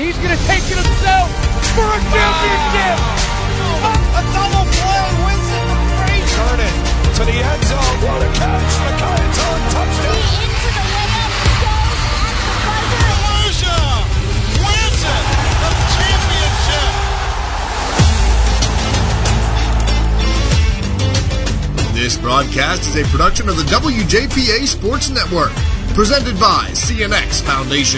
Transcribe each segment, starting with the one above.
He's going to take it himself for a championship. A double play wins it from Frazier. Turn it to the end zone. What a catch. Micaiah touchdown. Into the layup goes at the buzzer. Volusia wins it. The championship. This broadcast is a production of the WJPA Sports Network, presented by CNX Foundation.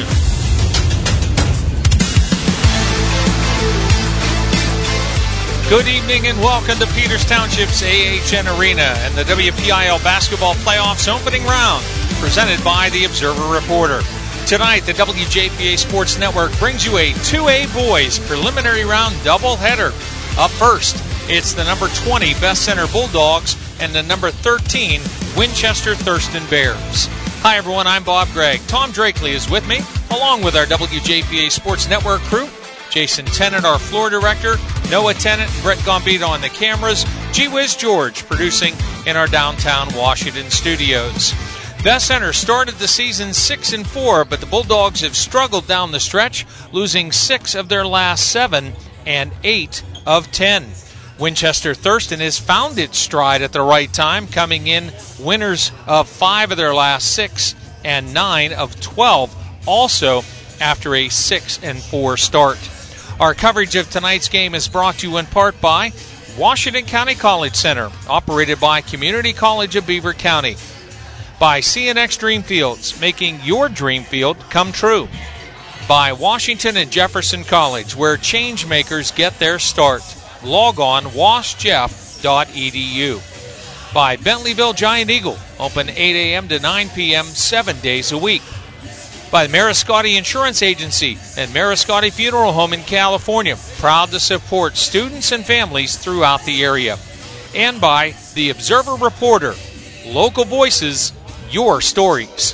Good evening and welcome to Peters Township's AHN Arena and the WPIL Basketball Playoffs opening round, presented by the Observer Reporter. Tonight, the WJPA Sports Network brings you a 2A Boys preliminary round doubleheader. Up first, it's the number 20 Best Center Bulldogs and the number 13 Winchester Thurston Bears. Hi everyone, I'm Bob Gregg. Tom Drakely is with me, along with our WJPA Sports Network crew. Jason Tennant, our floor director, Noah Tennant and Brett Gambito on the cameras, Gee Whiz George producing in our downtown Washington studios. Best Center started the season 6-4, but the Bulldogs have struggled down the stretch, losing 6 of their last 7 and 8 of 10. Winchester Thurston has found its stride at the right time, coming in winners of 5 of their last 6 and 9 of 12, also after a 6-4 start. Our coverage of tonight's game is brought to you in part by Washington County College Center, operated by Community College of Beaver County. By CNX Dreamfields, making your dream field come true. By Washington and Jefferson College, where change makers get their start. Log on washjeff.edu. By Bentleyville Giant Eagle, open 8 a.m. to 9 p.m. 7 days a week. By the Mariscotti Insurance Agency and Mariscotti Funeral Home in California, proud to support students and families throughout the area. And by the Observer Reporter, local voices, your stories.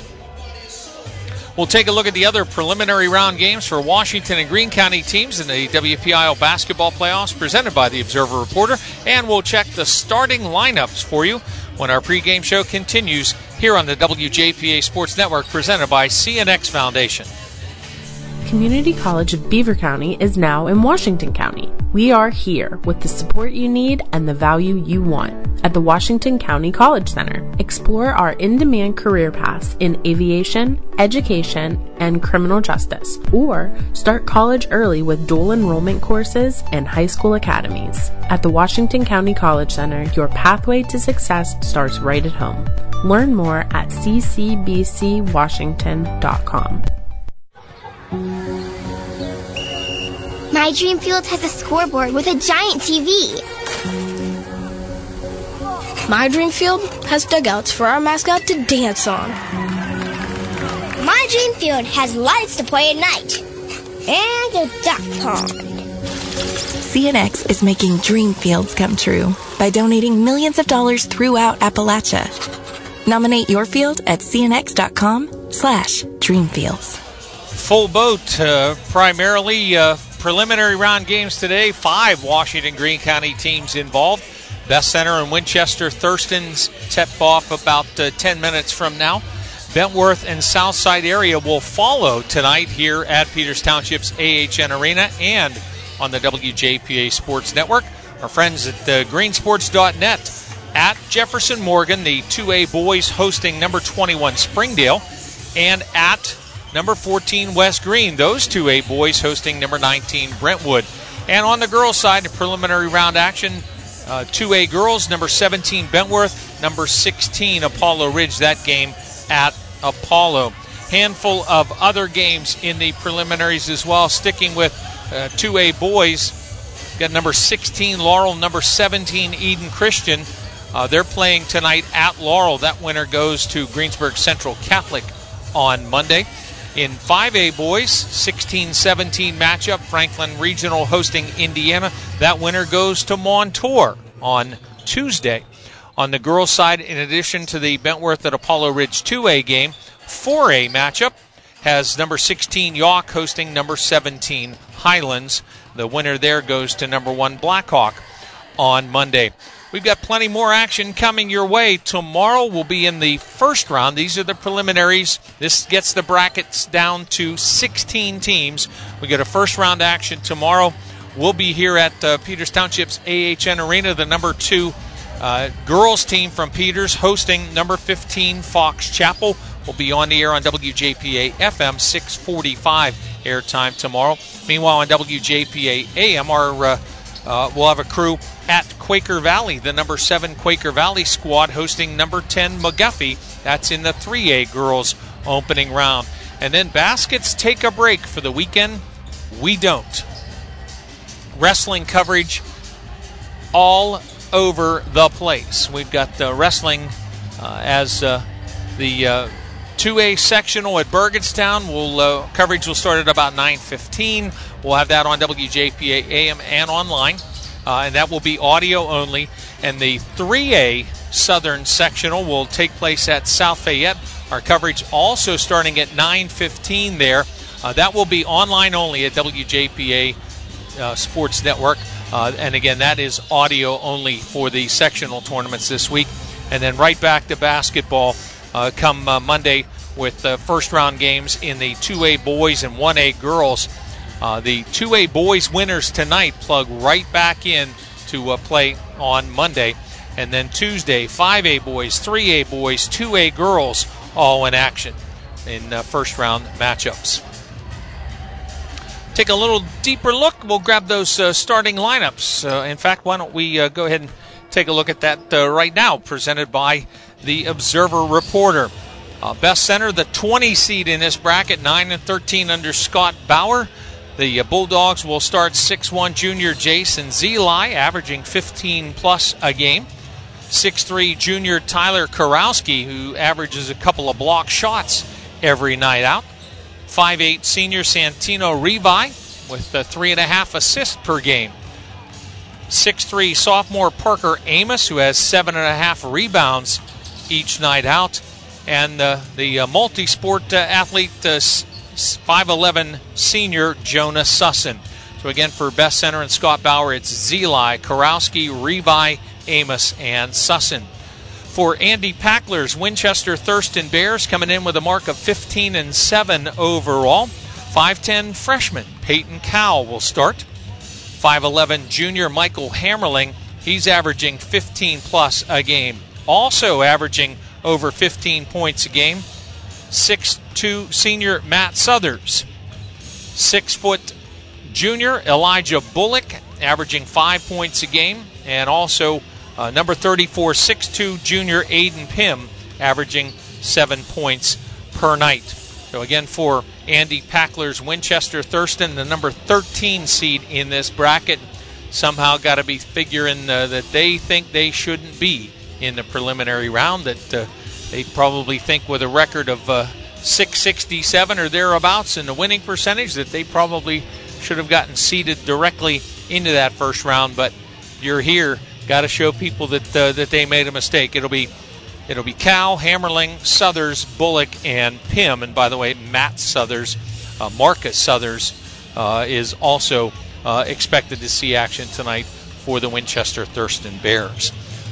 We'll take a look at the other preliminary round games for Washington and Greene County teams in the WPIL basketball playoffs presented by the Observer Reporter, and we'll check the starting lineups for you when our pregame show continues here on the WJPA Sports Network presented by CNX Foundation. Community College of Beaver County is now in Washington County. We are here with the support you need and the value you want at the Washington County College Center. Explore our in-demand career paths in aviation, education, and criminal justice, or start college early with dual enrollment courses and high school academies. At the Washington County College Center, your pathway to success starts right at home. Learn more at ccbcwashington.com. My dream field has a scoreboard with a giant TV. My dream field has dugouts for our mascot to dance on. My dream field has lights to play at night. And a duck pond. CNX is making dream fields come true by donating millions of dollars throughout Appalachia. Nominate your field at cnx.com/dreamfields. Full boat, primarily preliminary round games today. 5 Washington Greene County teams involved. Best Center and Winchester Thurston's tip off about 10 minutes from now. Bentworth and Southside area will follow tonight here at Peters Township's AHN Arena and on the WJPA Sports Network. Our friends at greensports.net. At Jefferson Morgan, the 2A boys hosting number 21 Springdale, and at number 14 West Greene, those 2A boys hosting number 19 Brentwood. And on the girls' side, preliminary round action, 2A girls, number 17 Bentworth, number 16 Apollo Ridge, that game at Apollo. Handful of other games in the preliminaries as well, sticking with 2A boys. Got number 16 Laurel, number 17 Eden Christian. They're playing tonight at Laurel. That winner goes to Greensburg Central Catholic on Monday. In 5A boys, 16-17 matchup, Franklin Regional hosting Indiana. That winner goes to Montour on Tuesday. On the girls' side, in addition to the Bentworth at Apollo Ridge 2A game, 4A matchup has number 16 York hosting number 17 Highlands. The winner there goes to number 1 Blackhawk on Monday. We've got plenty more action coming your way. Tomorrow we'll be in the first round. These are the preliminaries. This gets the brackets down to 16 teams. We get a first round action tomorrow. We'll be here at Peters Township's AHN Arena. The number 2 girls team from Peters hosting number 15 Fox Chapel. We'll be on the air on WJPA FM 645 airtime tomorrow. Meanwhile, on WJPA AM, we'll have a crew at Quaker Valley, the number 7 Quaker Valley squad hosting number 10 McGuffey. That's in the 3A girls opening round. And then baskets take a break for the weekend. We don't. Wrestling coverage all over the place. We've got wrestling as the 2A sectional at Bergenstown. Coverage will start at about 9:15. We'll have that on WJPA AM and online. And that will be audio only. And the 3A Southern Sectional will take place at South Fayette. Our coverage also starting at 9:15 there. That will be online only at WJPA Sports Network. And again, that is audio only for the sectional tournaments this week. And then right back to basketball come Monday with the first round games in the 2A boys and 1A girls. The 2A boys winners tonight plug right back in to play on Monday. And then Tuesday, 5A boys, 3A boys, 2A girls all in action in first round matchups. Take a little deeper look. We'll grab those starting lineups. In fact, why don't we go ahead and take a look at that right now, presented by the Observer Reporter. Best Center, the 20 seed in this bracket, 9-13 under Scott Bauer. The Bulldogs will start 6'1" junior Jason Zeli, averaging 15-plus a game. 6'3" junior Tyler Karowski, who averages a couple of block shots every night out. 5'8" senior Santino Revi with 3.5 assists per game. 6'3" sophomore Parker Amos, who has 7.5 rebounds each night out. And the multi-sport athlete, 5'11" senior Jonah Sussin. So again, for Best Center and Scott Bauer, it's Zeli, Karowski, Revi, Amos, and Sussin. For Andy Packler's Winchester Thurston Bears, coming in with a mark of 15-7 overall. 5'10" freshman Peyton Cowell will start. 5'11" junior Michael Hammerling, he's averaging 15-plus a game. Also averaging over 15 points a game. 6'2" senior Matt Southers. 6' junior Elijah Bullock, averaging 5 points a game. And also number 34, 6'2" junior Aiden Pym, averaging 7 points per night. So again, for Andy Packler's Winchester Thurston, the number 13 seed in this bracket, somehow got to be figuring that they think they shouldn't be in the preliminary round, that they probably think with a record of 667 or thereabouts in the winning percentage that they probably should have gotten seeded directly into that first round. But you're here, got to show people that they made a mistake. It'll be Cal, Hammerling, Southers, Bullock, and Pym. And by the way, Matt Southers, Marcus Southers, is also expected to see action tonight for the Winchester Thurston Bears.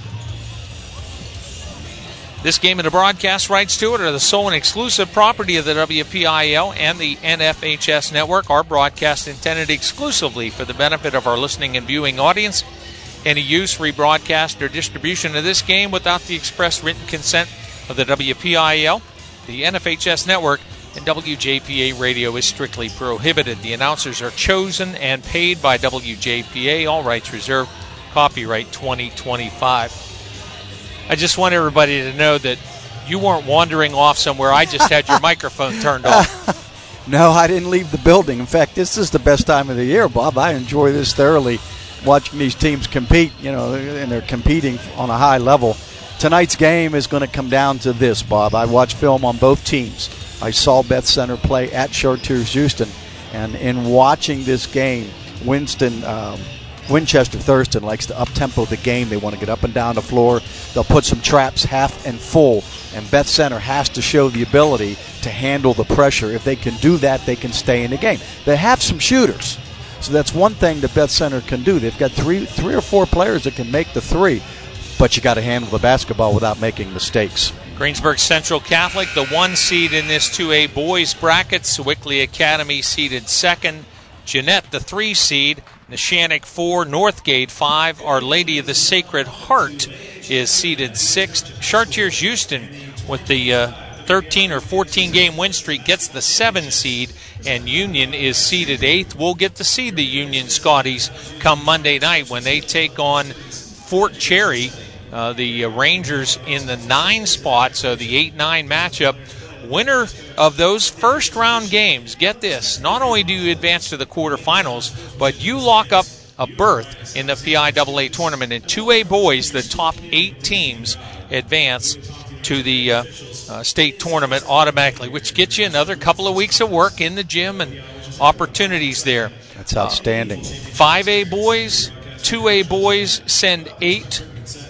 This game and the broadcast rights to it are the sole and exclusive property of the WPIL and the NFHS network. Our broadcast intended exclusively for the benefit of our listening and viewing audience. Any use, rebroadcast, or distribution of this game without the express written consent of the WPIL, the NFHS network, and WJPA radio is strictly prohibited. The announcers are chosen and paid by WJPA. All rights reserved. Copyright 2025. I just want everybody to know that you weren't wandering off somewhere. I just had your microphone turned off. No, I didn't leave the building. In fact, this is the best time of the year, Bob. I enjoy this thoroughly, watching these teams compete, and they're competing on a high level. Tonight's game is going to come down to this, Bob. I watched film on both teams. I saw Beth Center play at Chartiers Houston, and in watching this game, Winchester Thurston likes to up-tempo the game. They want to get up and down the floor. They'll put some traps half and full, and Beth Center has to show the ability to handle the pressure. If they can do that, they can stay in the game. They have some shooters, so that's one thing that Beth Center can do. They've got three or four players that can make the three. but you got to handle the basketball without making mistakes. Greensburg Central Catholic, the 1 seed in this 2A boys bracket. Sewickley Academy seeded 2nd. Jeanette, the 3 seed. Neshannock 4, Northgate 5. Our Lady of the Sacred Heart is seeded 6th. Chartiers Houston with the 13 or 14 game win streak gets the 7 seed, and Union is seeded 8th. We'll get to see the Union Scotties come Monday night when they take on Fort Cherry. The Rangers in the 9 spot, so the 8-9 matchup. Winner of those first round games, get this, not only do you advance to the quarterfinals, but you lock up a berth in the PIAA tournament. In 2A boys, the top 8 teams advance to the state tournament automatically, which gets you another couple of weeks of work in the gym and opportunities there. That's outstanding. 5A boys, 2A boys send 8.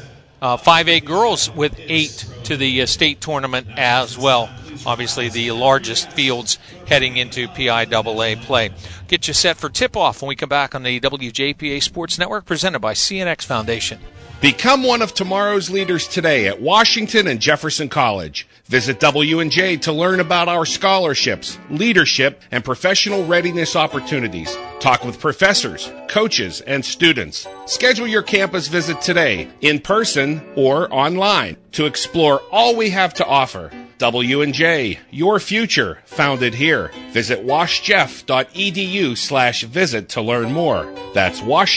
5A girls with 8 to the state tournament as well. Obviously, the largest fields heading into PIAA play. Get you set for tip-off when we come back on the WJPA Sports Network, presented by CNX Foundation. Become one of tomorrow's leaders today at Washington and Jefferson College. Visit W&J to learn about our scholarships, leadership, and professional readiness opportunities. Talk with professors, coaches, and students. Schedule your campus visit today, in person or online, to explore all we have to offer. W&J, your future, founded here. Visit washjeff.edu/visit to learn more. That's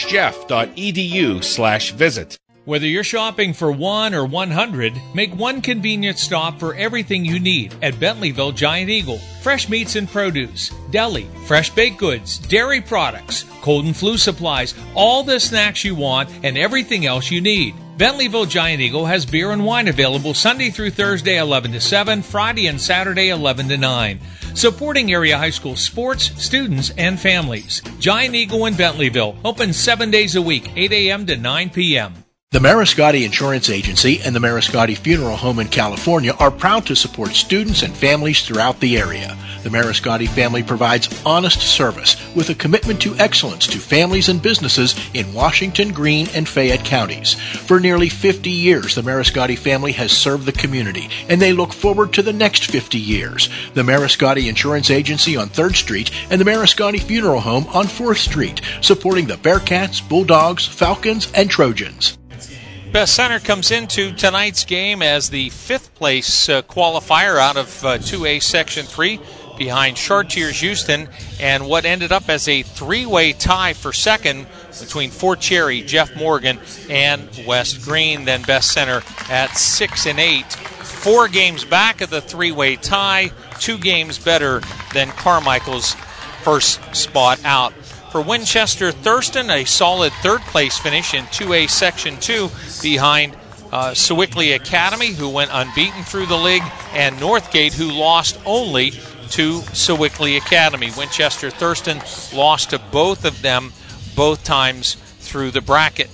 washjeff.edu/visit. Whether you're shopping for 1 or 100, make one convenient stop for everything you need at Bentleyville Giant Eagle. Fresh meats and produce, deli, fresh baked goods, dairy products, cold and flu supplies, all the snacks you want and everything else you need. Bentleyville Giant Eagle has beer and wine available Sunday through Thursday 11 to 7, Friday and Saturday 11 to 9. Supporting area high school sports, students, and families. Giant Eagle in Bentleyville, open 7 days a week, 8 a.m. to 9 p.m. The Mariscotti Insurance Agency and the Mariscotti Funeral Home in California are proud to support students and families throughout the area. The Mariscotti family provides honest service with a commitment to excellence to families and businesses in Washington, Greene, and Fayette counties. For nearly 50 years, the Mariscotti family has served the community, and they look forward to the next 50 years. The Mariscotti Insurance Agency on 3rd Street and the Mariscotti Funeral Home on 4th Street, supporting the Bearcats, Bulldogs, Falcons, and Trojans. Best Center comes into tonight's game as the 5th place qualifier out of 2A Section 3 behind Chartiers Houston, and what ended up as a 3-way tie for second between Fort Cherry, Jeff Morgan, and West Greene. Then Best Center at 6 and 8, 4 games back of the 3-way tie, 2 games better than Carmichael's first spot out. For Winchester Thurston, a solid 3rd place finish in 2A Section 2 behind Sewickley Academy, who went unbeaten through the league, and Northgate, who lost only to Sewickley Academy. Winchester Thurston lost to both of them both times through the bracket.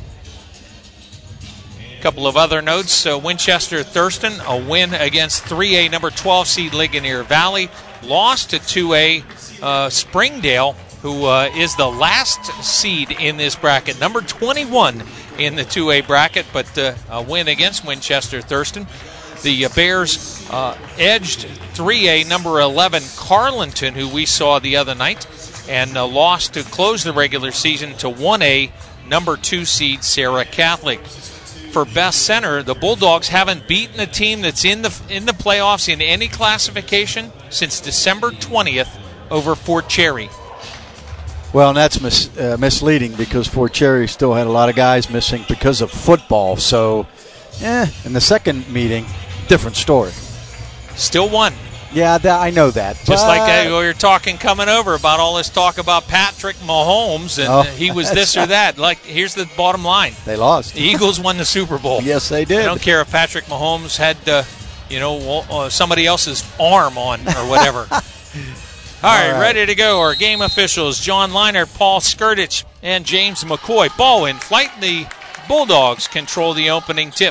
A couple of other notes. Winchester Thurston, a win against 3A number 12 seed Ligonier Valley, lost to 2A Springdale, who is the last seed in this bracket, number 21 in the 2A bracket, but a win against Winchester Thurston. The Bears edged 3A number 11 Carleton, who we saw the other night, and lost to close the regular season to 1A number 2 seed Sarah Catholic. For Best Center, the Bulldogs haven't beaten a team that's in the playoffs in any classification since December 20th over Fort Cherry. Well, and that's misleading because Fort Cherry still had a lot of guys missing because of football. So, in the second meeting, different story. Still won. Yeah, I know that. Just like we were talking coming over about all this talk about Patrick Mahomes and he was this or that. Like, here's the bottom line. They lost. The Eagles won the Super Bowl. Yes, they did. I don't care if Patrick Mahomes had, somebody else's arm on or whatever. All right, ready to go. Our game officials, John Leinert, Paul Skirtich, and James McCoy. Ball in flight. The Bulldogs control the opening tip.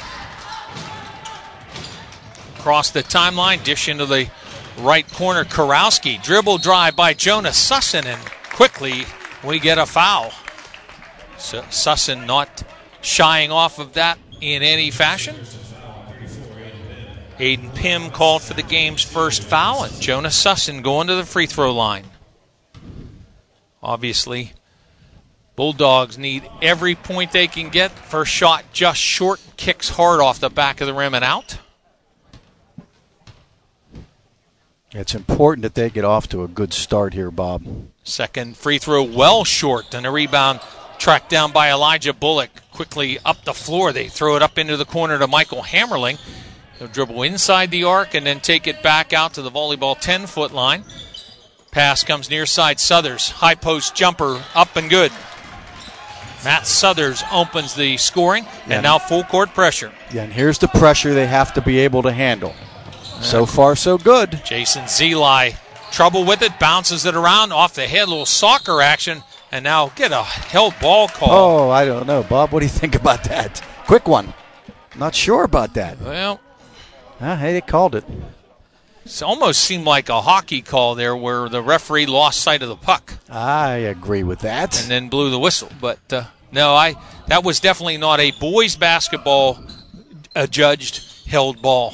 Across the timeline, dish into the right corner. Karowski, dribble drive by Jonah Sussin, and quickly we get a foul. So Sussin not shying off of that in any fashion. Aiden Pym called for the game's first foul, and Jonas Sussin going to the free throw line. Obviously, Bulldogs need every point they can get. First shot just short, kicks hard off the back of the rim and out. It's important that they get off to a good start here, Bob. Second free throw well short, and a rebound tracked down by Elijah Bullock. Quickly up the floor, they throw it up into the corner to Michael Hammerling. He'll dribble inside the arc and then take it back out to the volleyball 10-foot line. Pass comes near side. Southers, high post jumper, up and good. Matt Southers opens the scoring, and now full court pressure. Yeah, and here's the pressure they have to be able to handle. So far, so good. Jason Zeli, trouble with it, bounces it around, off the head, little soccer action, and now get a held ball call. Oh, I don't know, Bob. What do you think about that? Quick one. Not sure about that. Well, hey, they called it. It almost seemed like a hockey call there where the referee lost sight of the puck. I agree with that. And then blew the whistle. But, no, that was definitely not a boys basketball adjudged held ball.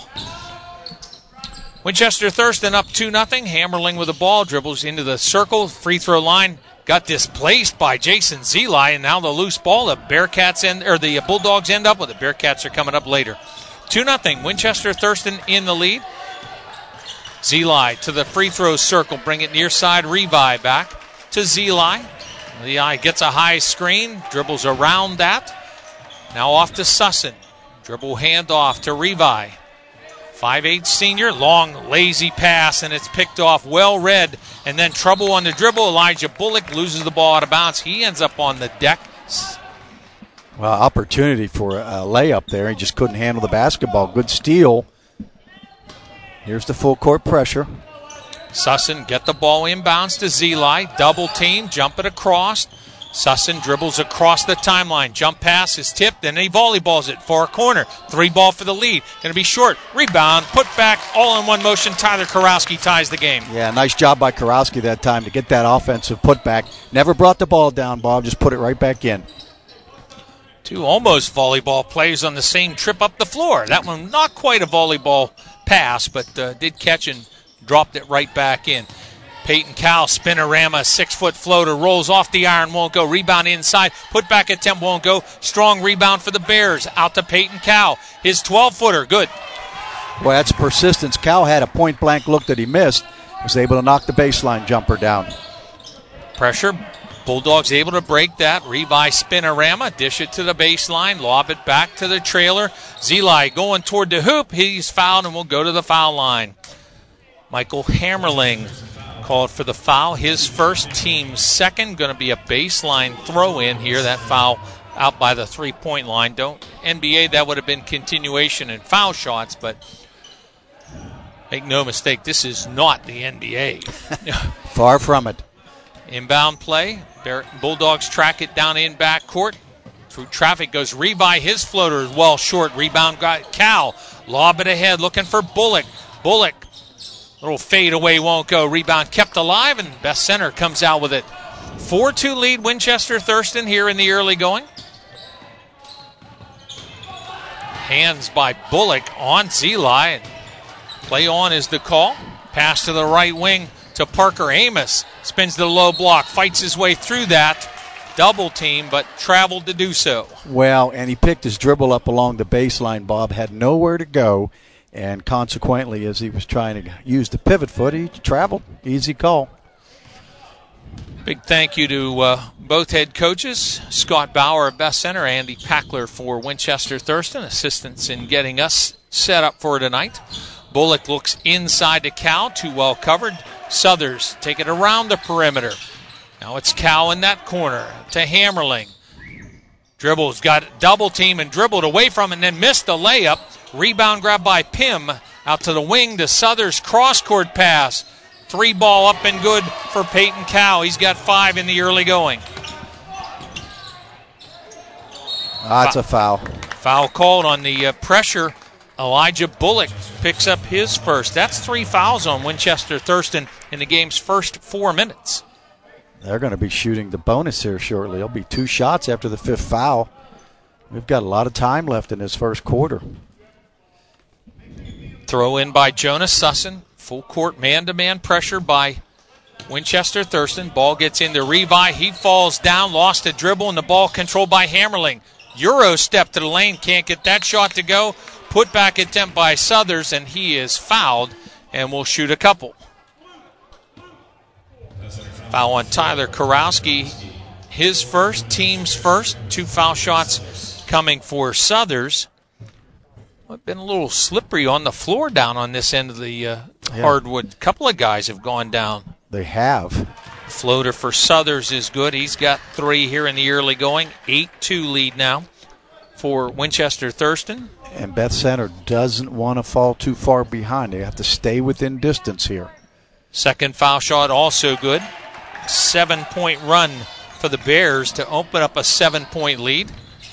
Winchester Thurston up 2-0. Hammerling with the ball, dribbles into the circle, free throw line. Got displaced by Jason Zeli, and now the loose ball. The Bulldogs end up with it. Bearcats are coming up later. 2-0. Winchester Thurston in the lead. Zeli to the free throw circle, bring it near side. Revi back to Zeli. Zeli gets a high screen, dribbles around that. Now off to Sussin. Dribble handoff to Revi. 5'8" senior, long, lazy pass, and it's picked off, well read, and then trouble on the dribble. Elijah Bullock loses the ball out of bounds. He ends up on the deck. Well, opportunity for a layup there. He just couldn't handle the basketball. Good steal. Here's the full court pressure. Sussin get the ball inbounds to Zeli. Double team, jump it across. Sussin dribbles across the timeline. Jump pass is tipped, and he volleyballs it. Far corner. 3-ball for the lead. Going to be short. Rebound. Put back. All in one motion. Tyler Karowski ties the game. Yeah, nice job by Karowski that time to get that offensive putback. Never brought the ball down, Bob. Just put it right back in. Two almost volleyball plays on the same trip up the floor. That one not quite a volleyball pass, but did catch and dropped it right back in. Peyton Cow, spinorama, 6-foot floater, rolls off the iron, won't go. Rebound inside, put back attempt, won't go. Strong rebound for the Bears, out to Peyton Cow. His 12-footer, good. Well, that's persistence. Cow had a point-blank look that he missed. Was able to knock the baseline jumper down. Pressure. Bulldogs able to break that. Revi spinorama, dish it to the baseline, lob it back to the trailer. Zeli going toward the hoop. He's fouled and will go to the foul line. Michael Hammerling called for the foul. His first, team second. Going to be a baseline throw in here. That foul out by the 3-point line. NBA, that would have been continuation and foul shots, but make no mistake, this is not the NBA. Far from it. Inbound play. Bulldogs track it down in backcourt. Through traffic goes Revi. His floater is well short. Rebound got Cal. Lob it ahead looking for Bullock. Bullock. Little fade away won't go. Rebound kept alive, and Best Center comes out with it. 4-2 lead Winchester Thurston here in the early going. Hands by Bullock on Zeli. Play on is the call. Pass to the right wing to Parker Amos. Spins the low block, fights his way through that. Double team, but traveled to do so. Well, and he picked his dribble up along the baseline, Bob. Had nowhere to go, and consequently, as he was trying to use the pivot foot, he traveled. Easy call. Big thank you to both head coaches, Scott Bauer of Best Center, Andy Packler for Winchester Thurston, assistants in getting us set up for tonight. Bullock looks inside to Cal, too well covered. Southers take it around the perimeter. Now it's Cal in that corner to Hammerling. Dribbles, got double team and dribbled away from it and then missed the layup. Rebound grab by Pym. Out to the wing to Southers, cross-court pass. 3-ball up and good for Peyton Cow. He's got 5 in the early going. That's a foul. Foul called on the pressure. Elijah Bullock picks up his first. That's 3 fouls on Winchester Thurston in the game's first 4 minutes. They're going to be shooting the bonus here shortly. It'll be 2 shots after the 5th foul. We've got a lot of time left in this first quarter. Throw in by Jonas Sussin. Full court man-to-man pressure by Winchester Thurston. Ball gets into Revi. He falls down, lost a dribble, and the ball controlled by Hammerling. Euro step to the lane, can't get that shot to go. Put back attempt by Southers, and he is fouled and will shoot a couple. Foul on Tyler Karowski. His first, team's first. 2 foul shots coming for Southers. Been a little slippery on the floor down on this end of the hardwood. A couple of guys have gone down. They have. Floater for Southers is good. He's got 3 here in the early going. 8-2 lead now for Winchester Thurston. And Beth Center doesn't want to fall too far behind. They have to stay within distance here. Second foul shot also good. 7-point run for the Bears to open up a 7-point lead.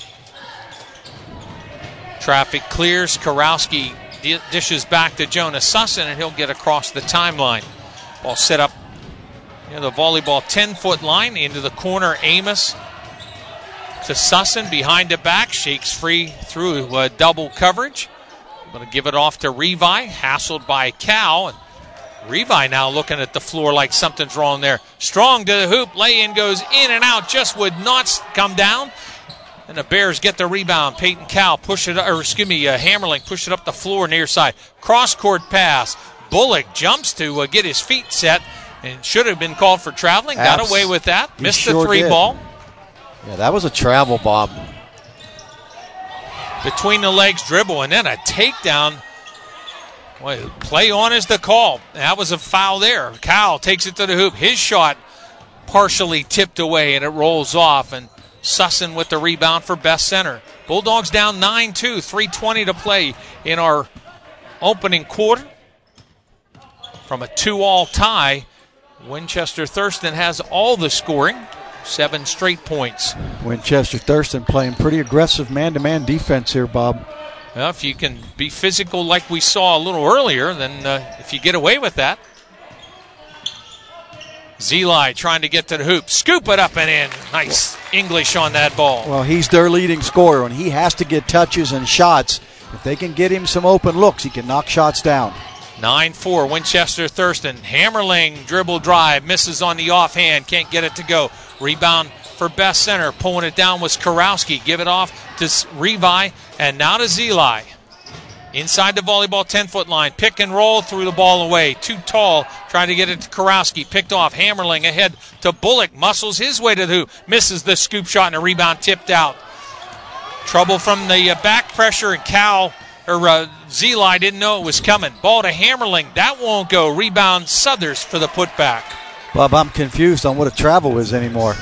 Traffic clears. Karowski dishes back to Jonas Sussin, and he'll get across the timeline. Ball set up near the volleyball 10-foot line into the corner. Amos to Sussin behind the back. Shakes free through double coverage. Going to give it off to Revi. Hassled by Cal. And Revi now looking at the floor like something's wrong there. Strong to the hoop. Lay-in goes in and out. Just would not come down. And the Bears get the rebound. Peyton Cal Hammerling push it up the floor near side. Cross-court pass. Bullock jumps to get his feet set and should have been called for traveling. Got away with that. Missed the 3 ball. Yeah, that was a travel, Bob. Between the legs dribble and then a takedown. Well, play on is the call. That was a foul there. Cal takes it to the hoop. His shot partially tipped away and it rolls off. And Sussin with the rebound for Beth Center. Bulldogs down 9-2, 3:20 to play in our opening quarter. From a 2-all tie, Winchester Thurston has all the scoring, 7 straight points. Winchester Thurston playing pretty aggressive man-to-man defense here, Bob. Well, if you can be physical like we saw a little earlier, then if you get away with that. Zeli trying to get to the hoop. Scoop it up and in. Nice English on that ball. Well, he's their leading scorer, and he has to get touches and shots. If they can get him some open looks, he can knock shots down. 9-4, Winchester Thurston. Hammerling dribble drive. Misses on the offhand. Can't get it to go. Rebound for Beth Center. Pulling it down was Karowski. Give it off to Revi. And now to Zeli. Inside the volleyball 10-foot line. Pick and roll, threw the ball away. Too tall, trying to get it to Karowski. Picked off. Hammerling ahead to Bullock. Muscles his way to the hoop. Misses the scoop shot and a rebound tipped out. Trouble from the back pressure, and Zeli didn't know it was coming. Ball to Hammerling. That won't go. Rebound Southers for the putback. Bob, I'm confused on what a travel is anymore.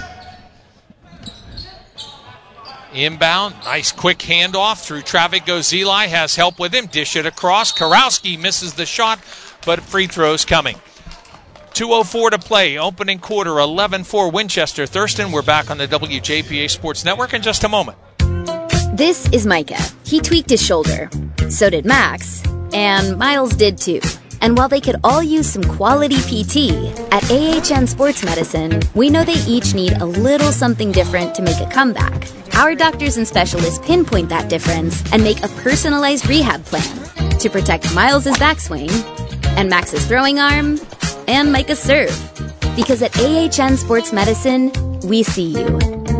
Inbound, nice quick handoff. Through traffic goes Zeli, has help with him. Dish it across. Karowski misses the shot, but free throws coming. 2:04 to play. Opening quarter, 11-4 Winchester Thurston. We're back on the WJPA Sports Network in just a moment. This is Micah. He tweaked his shoulder. So did Max. And Miles did too. And while they could all use some quality PT, at AHN Sports Medicine, we know they each need a little something different to make a comeback. Our doctors and specialists pinpoint that difference and make a personalized rehab plan to protect Miles' backswing and Max's throwing arm and Micah's serve. Because at AHN Sports Medicine, we see you.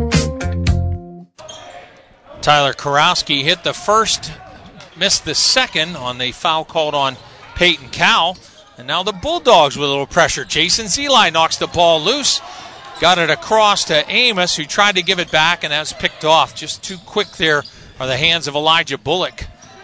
Tyler Karowski hit the first, missed the second on the foul called on Peyton Cal. And now the Bulldogs with a little pressure. Jason Zeli knocks the ball loose. Got it across to Amos, who tried to give it back, and that was picked off. Just too quick there are the hands of Elijah Bullock.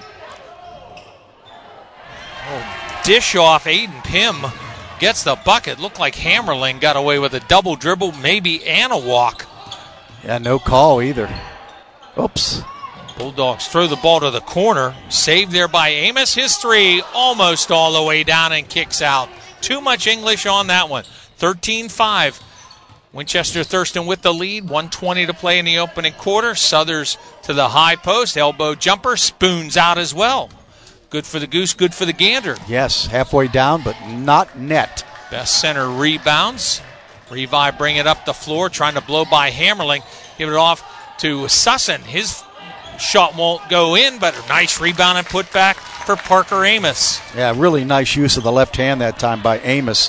Oh, dish off. Aiden Pym gets the bucket. Looked like Hammerling got away with a double dribble, maybe and a walk. Yeah, no call either. Oops. Bulldogs throw the ball to the corner. Saved there by Amos. His 3 almost all the way down and kicks out. Too much English on that one. 13-5. Winchester Thurston with the lead. 1:20 to play in the opening quarter. Southers to the high post. Elbow jumper. Spoons out as well. Good for the goose, good for the gander. Yes, halfway down, but not net. Beth Center rebounds. Revi bring it up the floor, trying to blow by Hammerling. Give it off to Sussin. His shot won't go in, but a nice rebound and put back for Parker Amos. Yeah, really nice use of the left hand that time by Amos.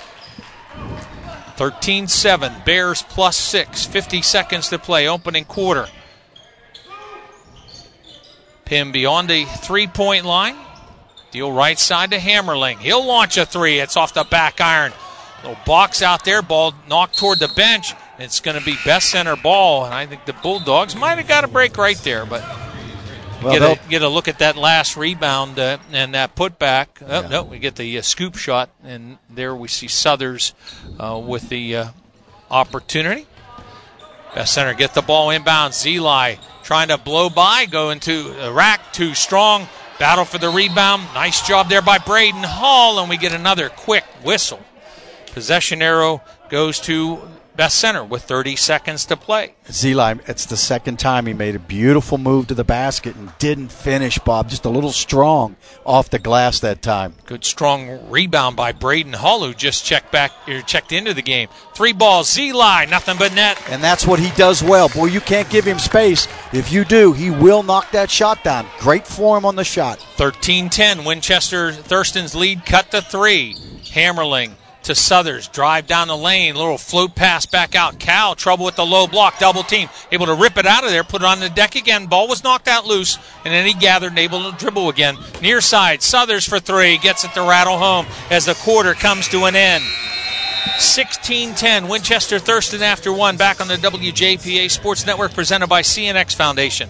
13-7, Bears +6, 50 seconds to play, opening quarter. Pim beyond the three-point line. Deal right side to Hammerling. He'll launch a three. It's off the back iron. Little box out there, ball knocked toward the bench. It's going to be best center ball, and I think the Bulldogs might have got a break right there, but get a look at that last rebound and that putback. No, we get the scoop shot, and there we see Southers with the opportunity. Best center get the ball inbound. Zeli trying to blow by, go into the rack, too strong. Battle for the rebound. Nice job there by Braden Hall, and we get another quick whistle. Possession arrow goes to Best Center with 30 seconds to play. Zeli, it's the second time he made a beautiful move to the basket and didn't finish, Bob. Just a little strong off the glass that time. Good strong rebound by Braden Hall, who just checked into the game. 3 balls, Zeli, nothing but net. And that's what he does well. Boy, you can't give him space. If you do, he will knock that shot down. Great form on the shot. 13-10, Winchester Thurston's lead cut to 3. Hammerling to Southers, drive down the lane, little float pass back out. Cal, trouble with the low block, double team, able to rip it out of there, put it on the deck again. Ball was knocked out loose, and then he gathered and able to dribble again. Near side, Southers for 3, gets it to rattle home as the quarter comes to an end. 16-10, Winchester Thurston after 1, back on the WJPA Sports Network, presented by CNX Foundation.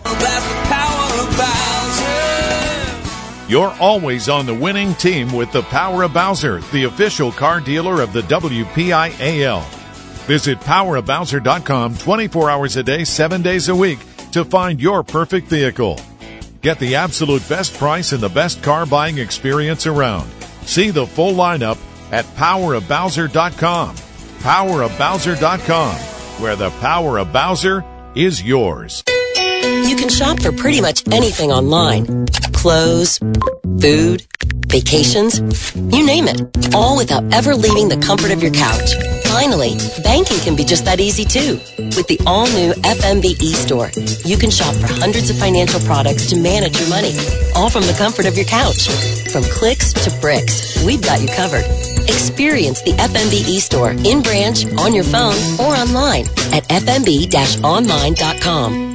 You're always on the winning team with the Power of Bowser, the official car dealer of the WPIAL. Visit powerofbowser.com 24 hours a day, 7 days a week to find your perfect vehicle. Get the absolute best price and the best car buying experience around. See the full lineup at powerofbowser.com. Powerofbowser.com, where the power of Bowser is yours. You can shop for pretty much anything online. Clothes, food, vacations, you name it. All without ever leaving the comfort of your couch. Finally, banking can be just that easy too. With the all-new FMB eStore, you can shop for hundreds of financial products to manage your money. All from the comfort of your couch. From clicks to bricks, we've got you covered. Experience the FMB eStore in branch, on your phone, or online at fmb-online.com.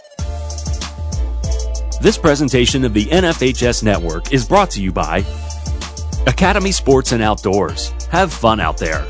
This presentation of the NFHS Network is brought to you by Academy Sports and Outdoors. Have fun out there.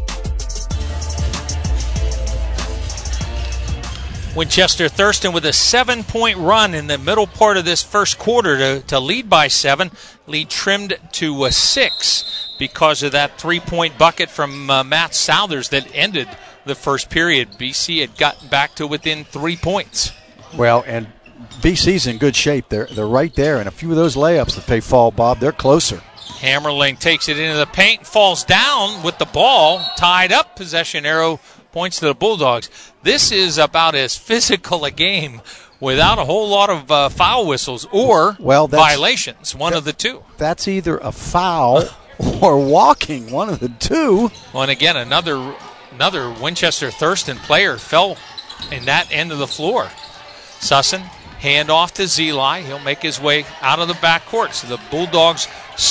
Winchester Thurston with a 7-point run in the middle part of this first quarter to lead by 7. Lead trimmed to 6 because of that 3-point bucket from Matt Southers that ended the first period. BC had gotten back to within 3 points. Well, and BC's in good shape. They're right there, and a few of those layups that they fall, Bob, they're closer. Hammerling takes it into the paint, falls down with the ball, tied up. Possession arrow points to the Bulldogs. This is about as physical a game without a whole lot of foul whistles or violations, one of the two. That's either a foul or walking, one of the two. Well, and again, another Winchester Thurston player fell in that end of the floor. Sussin, hand off to Zeli. He'll make his way out of the backcourt. So the Bulldogs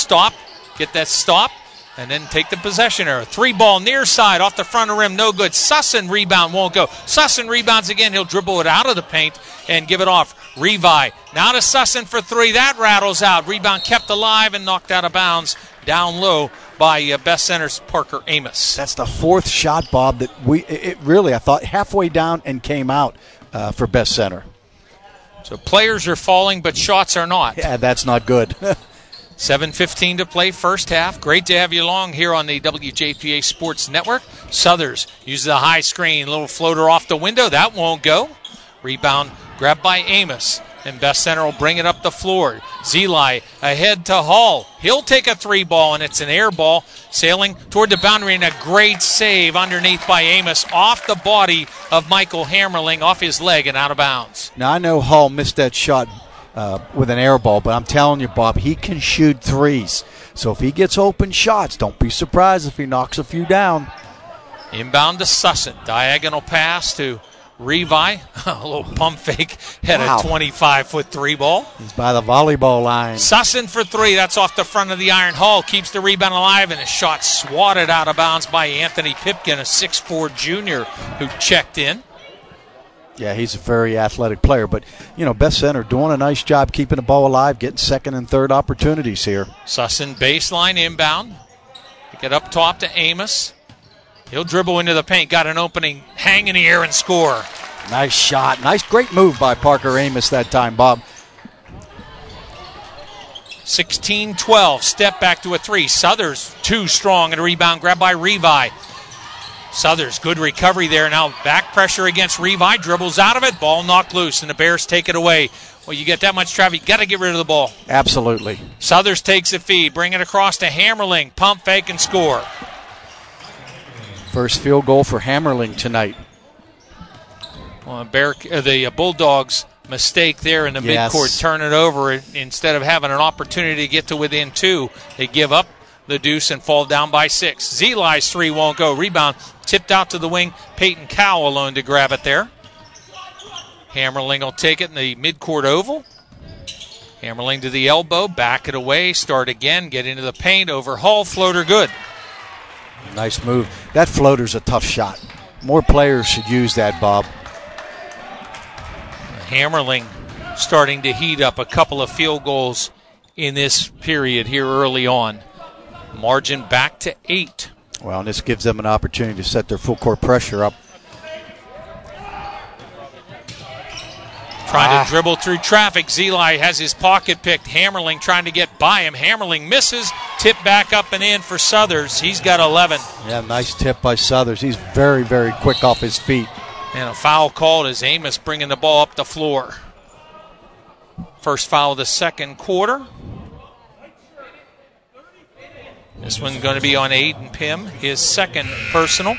get that stop, and then take the possession arrow. 3-ball near side off the front of the rim, no good. Sussin rebound, won't go. Sussin rebounds again. He'll dribble it out of the paint and give it off. Revi now to Sussin for 3. That rattles out. Rebound kept alive and knocked out of bounds down low by Best Center's Parker Amos. That's the 4th shot, Bob, that I thought halfway down and came out for Best Center. So players are falling, but shots are not. Yeah, that's not good. 7:15 to play, first half. Great to have you along here on the WJPA Sports Network. Southers uses the high screen, little floater off the window. That won't go. Rebound grabbed by Amos, and Best Center will bring it up the floor. Zeli ahead to Hall. He'll take a 3-ball, and it's an air ball sailing toward the boundary, and a great save underneath by Amos off the body of Michael Hammerling, off his leg and out of bounds. Now, I know Hall missed that shot with an air ball, but I'm telling you, Bob, he can shoot threes. So if he gets open shots, don't be surprised if he knocks a few down. Inbound to Sussin. Diagonal pass to Revi, a little pump fake, had a 25-foot three ball. He's by the volleyball line. Sussin for three. That's off the front of the iron. Hall keeps the rebound alive, and a shot swatted out of bounds by Anthony Pipkin, a 6'4 junior who checked in. Yeah, he's a very athletic player. But, Beth Center doing a nice job keeping the ball alive, getting second and third opportunities here. Sussin baseline inbound. Get up top to Amos. He'll dribble into the paint. Got an opening. Hang in the air and score. Nice shot. Nice, great move by Parker Amos that time, Bob. 16-12. Step back to a three. Southers too strong. And a rebound grab by Revi. Southers, good recovery there. Now back pressure against Revi. Dribbles out of it. Ball knocked loose, and the Bears take it away. Well, you get that much traffic, you got to get rid of the ball. Absolutely. Southers takes the feed. Bring it across to Hammerling. Pump fake and score. First field goal for Hammerling tonight. Well, the Bulldogs mistake there in the midcourt, turn it over. Instead of having an opportunity to get to within two, they give up the deuce and fall down by 6. Zeli's three won't go. Rebound tipped out to the wing. Peyton Cow alone to grab it there. Hammerling will take it in the midcourt oval. Hammerling to the elbow, back it away, start again, get into the paint, over Hall, floater good. Nice move. That floater's a tough shot. More players should use that, Bob. Hammerling starting to heat up a couple of field goals in this period here early on. Margin back to 8. Well, and this gives them an opportunity to set their full court pressure up. Trying to dribble through traffic. Zeli has his pocket picked. Hammerling trying to get by him. Hammerling misses. Tip back up and in for Southers. He's got 11. Yeah, nice tip by Southers. He's very, very quick off his feet. And a foul called as Amos bringing the ball up the floor. First foul of the second quarter. This one's going to be on Aiden Pym, his second personal.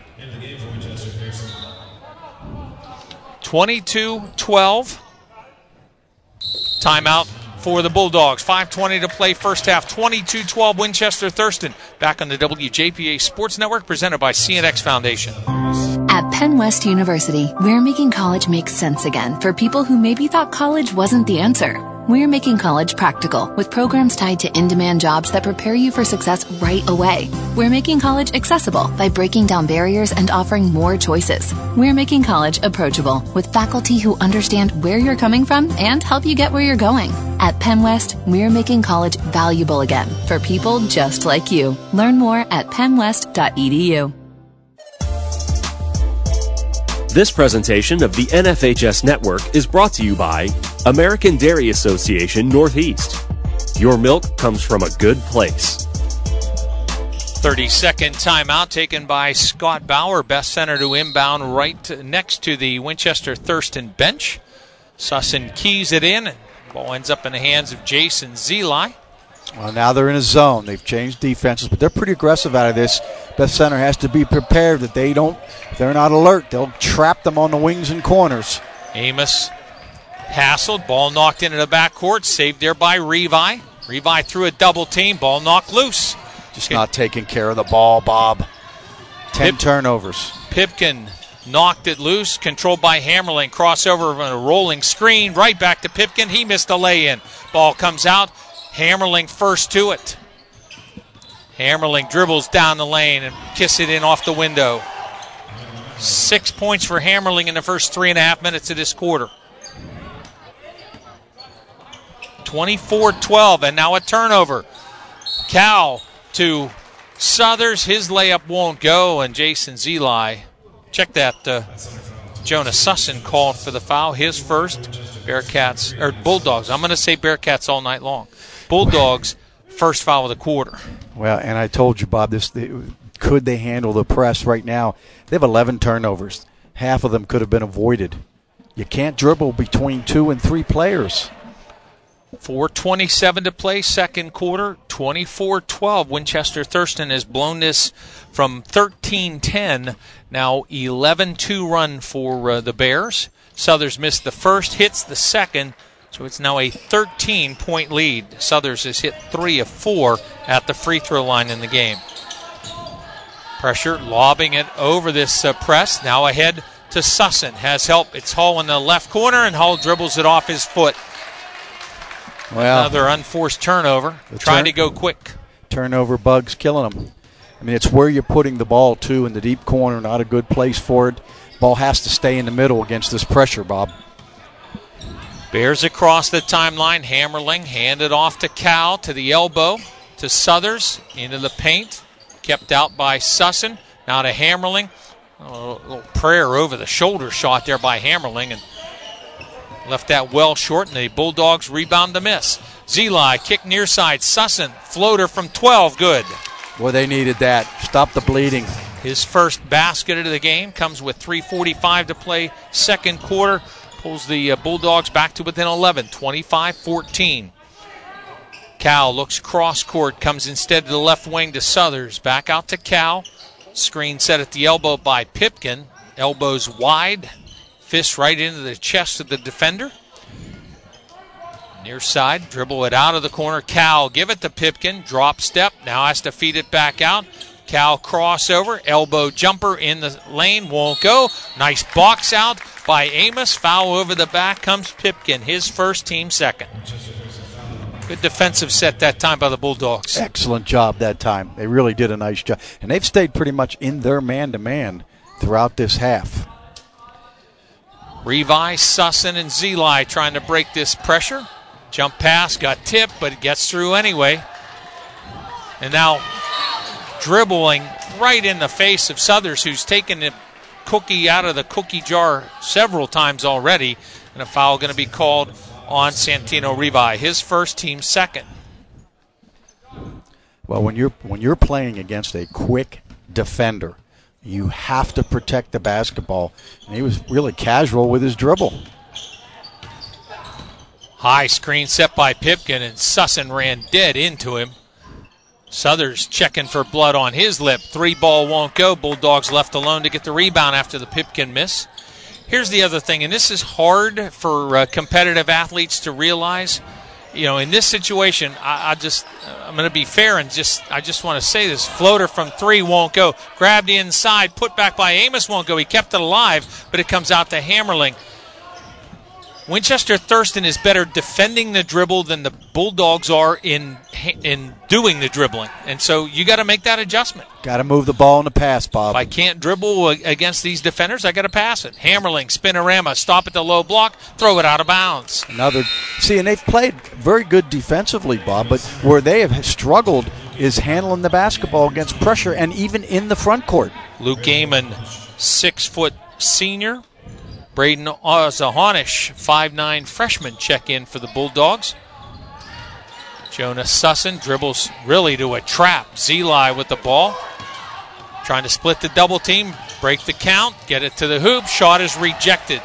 22-12. Timeout for the Bulldogs. 5:20 to play first half. 22-12 Winchester Thurston. Back on the WJPA Sports Network, presented by CNX Foundation. At Penn West University, we're making college make sense again for people who maybe thought college wasn't the answer. We're making college practical with programs tied to in-demand jobs that prepare you for success right away. We're making college accessible by breaking down barriers and offering more choices. We're making college approachable with faculty who understand where you're coming from and help you get where you're going. At Penn West, we're making college valuable again for people just like you. Learn more at pennwest.edu. This presentation of the NFHS Network is brought to you by American Dairy Association Northeast. Your milk comes from a good place. 30-second timeout taken by Scott Bauer. Best center to inbound right next to the Winchester Thurston bench. Sussin keys it in. Ball ends up in the hands of Jason Zeli. Well, now they're in a zone. They've changed defenses, but they're pretty aggressive out of this. Best center has to be prepared that if they're not alert, they'll trap them on the wings and corners. Amos hassled, ball knocked into the backcourt, saved there by Revi. Revi threw a double team, ball knocked loose. Just not taking care of the ball, Bob. 10 turnovers. Pipkin knocked it loose, controlled by Hammerling. Crossover on a rolling screen, right back to Pipkin. He missed a lay-in. Ball comes out. Hammerling first to it. Hammerling dribbles down the lane and kicks it in off the window. 6 points for Hammerling in the first 3.5 minutes of this quarter. 24-12, and now a turnover. Cow to Southers. His layup won't go, and Jason Zeli. Check that. Jonah Sussin called for the foul, his first. Bearcats, or Bulldogs. I'm going to say Bearcats all night long. Bulldogs, first foul of the quarter. Well, and I told you, Bob, could they handle the press right now? They have 11 turnovers. Half of them could have been avoided. You can't dribble between 2 and 3 players. 4:27 to play, second quarter, 24-12. Winchester Thurston has blown this from 13-10, now 11-2 run for the Bears. Southers missed the first, hits the second, so it's now a 13-point lead. Southers has hit 3 of 4 at the free throw line in the game. Pressure, lobbing it over this press, now ahead to Sussin. Has help. It's Hull in the left corner, and Hull dribbles it off his foot. Well, another unforced turnover. Trying to go quick. Turnover bug's killing them. I mean, it's where you're putting the ball, too, in the deep corner. Not a good place for it. Ball has to stay in the middle against this pressure, Bob. Bears across the timeline. Hammerling handed off to Cal, to the elbow, to Southers, into the paint. Kept out by Sussin. Now to Hammerling. A little prayer over the shoulder shot there by Hammerling, and left that well short, and the Bulldogs rebound the miss. Zeli, kick near side. Sussin, floater from 12, good. Boy, they needed that. Stop the bleeding. His first basket of the game comes with 3:45 to play second quarter. Pulls the Bulldogs back to within 11, 25-14. Cal looks cross court, comes instead to the left wing to Southers. Back out to Cal. Screen set at the elbow by Pipkin. Elbows wide. Fist right into the chest of the defender. Near side, dribble it out of the corner. Cal, give it to Pipkin. Drop step, now has to feed it back out. Cal crossover, elbow jumper in the lane, won't go. Nice box out by Amos. Foul over the back comes Pipkin, his first, team second. Good defensive set that time by the Bulldogs. Excellent job that time. They really did a nice job. And they've stayed pretty much in their man-to-man throughout this half. Revi, Sussin, and Zeli trying to break this pressure. Jump pass, got tipped, but it gets through anyway. And now dribbling right in the face of Southers, who's taken the cookie out of the cookie jar several times already. And a foul going to be called on Santino Revi, his first, team second. Well, when you're playing against a quick defender, you have to protect the basketball. And he was really casual with his dribble. High screen set by Pipkin, and Sussin ran dead into him. Southers checking for blood on his lip. 3-ball won't go. Bulldogs left alone to get the rebound after the Pipkin miss. Here's the other thing, and this is hard for competitive athletes to realize. You know, in this situation, I'm going to be fair and I just want to say this. Floater from 3 won't go. Grabbed inside, put back by Amos won't go. He kept it alive, but it comes out to Hammerling. Winchester Thurston is better defending the dribble than the Bulldogs are in doing the dribbling. And so you got to make that adjustment. Got to move the ball in the pass, Bob. If I can't dribble against these defenders, I got to pass it. Hammerling, spinorama, stop at the low block, throw it out of bounds. And they've played very good defensively, Bob, but where they have struggled is handling the basketball against pressure and even in the front court. Luke Gaiman, 6-foot senior. Braden Zahanish, 5'9" freshman, check in for the Bulldogs. Jonas Sussin dribbles really to a trap. Zeli with the ball. Trying to split the double team, break the count, get it to the hoop. Shot is rejected.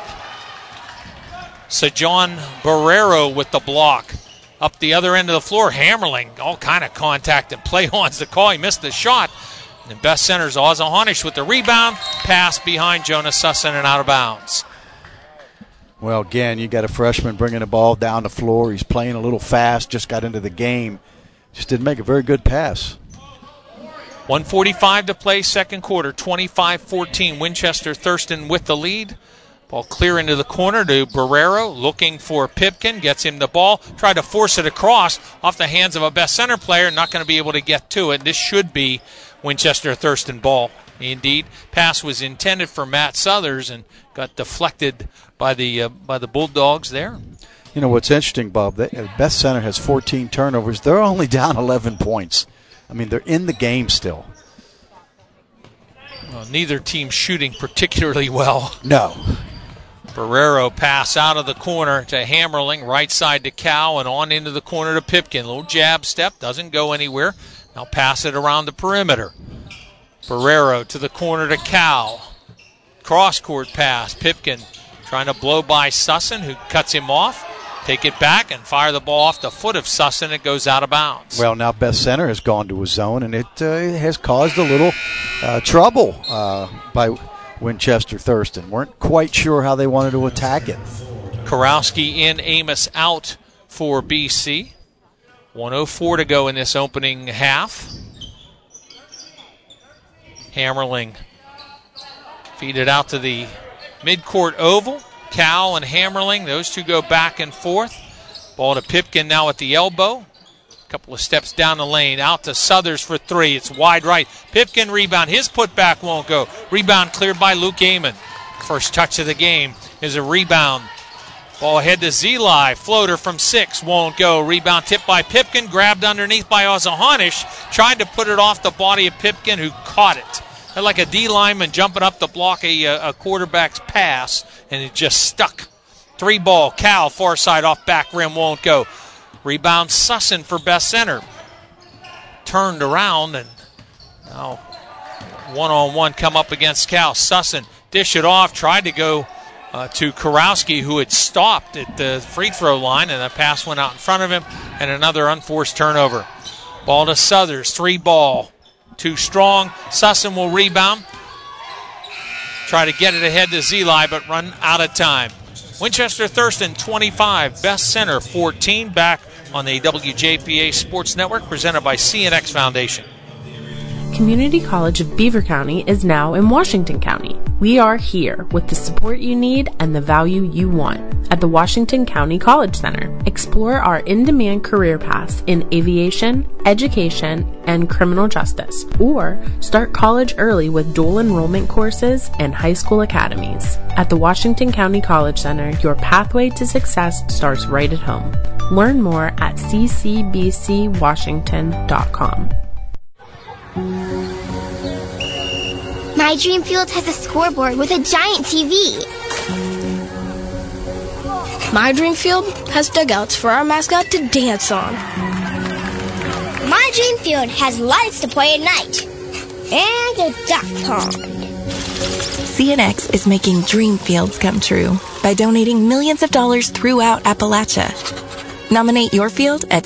Sajon Barrero with the block. Up the other end of the floor, Hammerling, all kind of contact and play on's the call. He missed the shot. And best center's Ozahanish with the rebound. Pass behind Jonas Sussin and out of bounds. Well, again, you got a freshman bringing the ball down the floor. He's playing a little fast, just got into the game. Just didn't make a very good pass. 1:45 to play second quarter, 25-14. Winchester Thurston with the lead. Ball clear into the corner to Barrero, looking for Pipkin, gets him the ball. Tried to force it across off the hands of a best center player, not going to be able to get to it. This should be Winchester Thurston ball. Indeed, pass was intended for Matt Southers and got deflected by the Bulldogs there. You know what's interesting, Bob? The best center has 14 turnovers. They're only down 11 points. I mean, they're in the game still. Well, neither team shooting particularly well. No. Barrero pass out of the corner to Hammerling, right side to Cal, and on into the corner to Pipkin. Little jab step, doesn't go anywhere. Now pass it around the perimeter. Barrero to the corner to Cal. Cross-court pass. Pipkin trying to blow by Sussin, who cuts him off. Take it back and fire the ball off the foot of Sussin. It goes out of bounds. Well, now best center has gone to a zone, and it has caused a little trouble by Winchester Thurston. Weren't quite sure how they wanted to attack it. Karowski in, Amos out for BC. 1:04 to go in this opening half. Hammerling feed it out to the midcourt oval. Cal and Hammerling, those two go back and forth. Ball to Pipkin now at the elbow. Couple of steps down the lane, out to Southers for three. It's wide right. Pipkin rebound. His putback won't go. Rebound cleared by Luke Amon. First touch of the game is a rebound. Ball ahead to Zeli. Floater from 6 won't go. Rebound tipped by Pipkin. Grabbed underneath by Ozahanish. Tried to put it off the body of Pipkin, who caught it. Like a D lineman jumping up to block a quarterback's pass, and it just stuck. 3-ball. Cal, far side off back rim, won't go. Rebound Sussin for Best Center. Turned around and now one-on-one come up against Cal. Sussin dish it off, tried to go to Kurowski, who had stopped at the free throw line, and the pass went out in front of him, and another unforced turnover. Ball to Southers, 3-ball. Too strong. Sussin will rebound. Try to get it ahead to Zeli, but run out of time. Winchester Thurston 25, Best Center 14. Back on the WJPA Sports Network, presented by CNX Foundation. Community College of Beaver County is now in Washington County. We are here with the support you need and the value you want at the Washington County College Center. Explore our in-demand career paths in aviation, education, and criminal justice, or start college early with dual enrollment courses and high school academies. At the Washington County College Center, your pathway to success starts right at home. Learn more at ccbcwashington.com. My Dream Field has a scoreboard with a giant TV. My Dream Field has dugouts for our mascot to dance on. My Dream Field has lights to play at night. And a duck pond. CNX is making dream fields come true by donating millions of dollars throughout Appalachia. Nominate your field at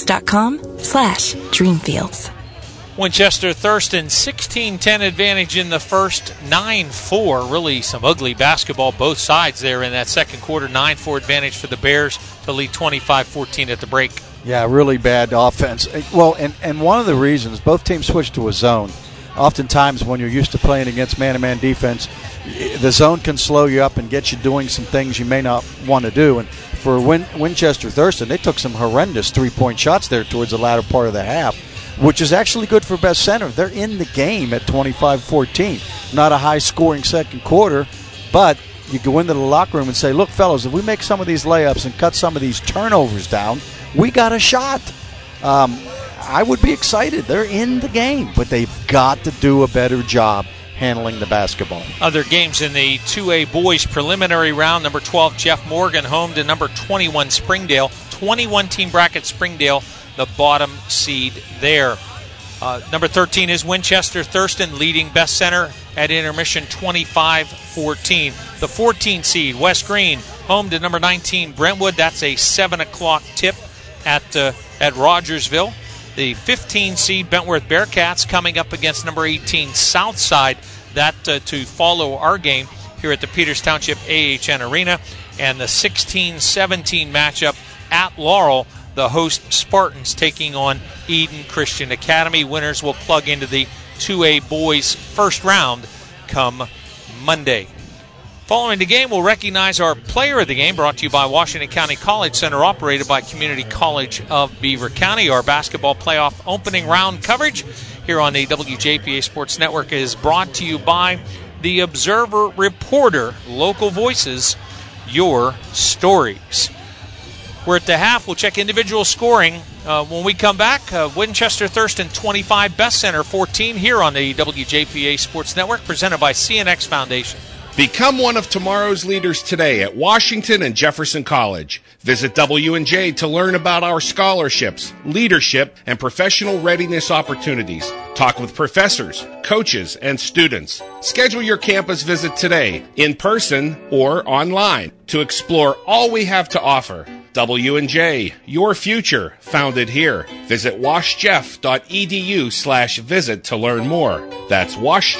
cnx.com/dreamfields. Winchester Thurston 16-10 advantage in the first, 9-4. Really some ugly basketball both sides there in that second quarter. 9-4 advantage for the Bears to lead 25-14 at the break. Yeah, really bad offense. Well, and one of the reasons both teams switched to a zone. Oftentimes when you're used to playing against man-to-man defense, the zone can slow you up and get you doing some things you may not want to do. And for Winchester Thurston, they took some horrendous three-point shots there towards the latter part of the half, which is actually good for Best Center. They're in the game at 25-14. Not a high-scoring second quarter, but you go into the locker room and say, look, fellas, if we make some of these layups and cut some of these turnovers down, we got a shot. I would be excited. They're in the game, but they've got to do a better job handling the basketball. Other games in the 2A boys preliminary round. Number 12, Jeff Morgan, home to number 21, Springdale. 21-team bracket, Springdale, the bottom seed there. Number 13 is Winchester Thurston, leading Best Center at intermission 25-14. The 14 seed, West Green, home to number 19, Brentwood. That's a 7 o'clock tip at Rogersville. The 15 seed, Bentworth Bearcats, coming up against number 18, Southside. That to follow our game here at the Peters Township AHN Arena. And the 16-17 matchup at Laurel, the host Spartans taking on Eden Christian Academy. Winners will plug into the 2A boys first round come Monday. Following the game, we'll recognize our player of the game, brought to you by Washington County College Center, operated by Community College of Beaver County. Our basketball playoff opening round coverage here on the WJPA Sports Network is brought to you by the Observer Reporter. Local voices, your stories. We're at the half. We'll check individual scoring when we come back. Winchester Thurston 25, Best Center 14 here on the WJPA Sports Network, presented by CNX Foundation. Become one of tomorrow's leaders today at Washington and Jefferson College. Visit W&J to learn about our scholarships, leadership, and professional readiness opportunities. Talk with professors, coaches, and students. Schedule your campus visit today, in person or online, to explore all we have to offer. W&J, your future, founded here. Visit washjeff.edu/visit to learn more. That's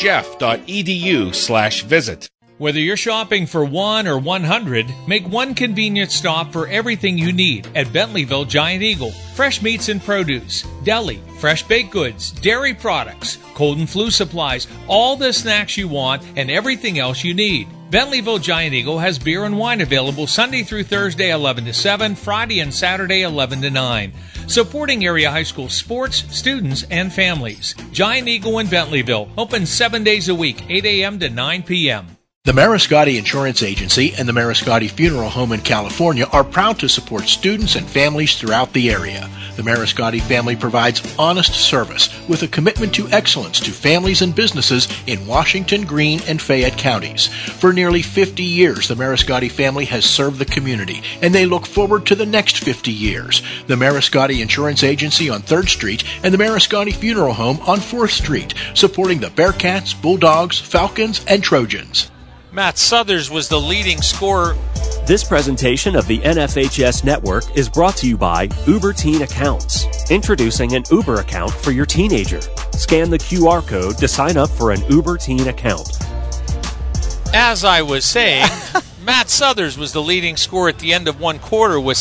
washjeff.edu/visit. Whether you're shopping for 1 or 100, make one convenient stop for everything you need at Bentleyville Giant Eagle. Fresh meats and produce, deli, fresh baked goods, dairy products, cold and flu supplies, all the snacks you want and everything else you need. Bentleyville Giant Eagle has beer and wine available Sunday through Thursday 11 to 7, Friday and Saturday 11 to 9. Supporting area high school sports, students, and families. Giant Eagle in Bentleyville, open 7 days a week, 8 a.m. to 9 p.m. The Mariscotti Insurance Agency and the Mariscotti Funeral Home in California are proud to support students and families throughout the area. The Mariscotti family provides honest service with a commitment to excellence to families and businesses in Washington, Greene, and Fayette counties. For nearly 50 years, the Mariscotti family has served the community, and they look forward to the next 50 years. The Mariscotti Insurance Agency on 3rd Street and the Mariscotti Funeral Home on 4th Street, supporting the Bearcats, Bulldogs, Falcons, and Trojans. Matt Suthers was the leading scorer. This presentation of the NFHS Network is brought to you by Uber Teen Accounts. Introducing an Uber account for your teenager. Scan the QR code to sign up for an Uber Teen account. As I was saying, Matt Suthers was the leading scorer at the end of one quarter with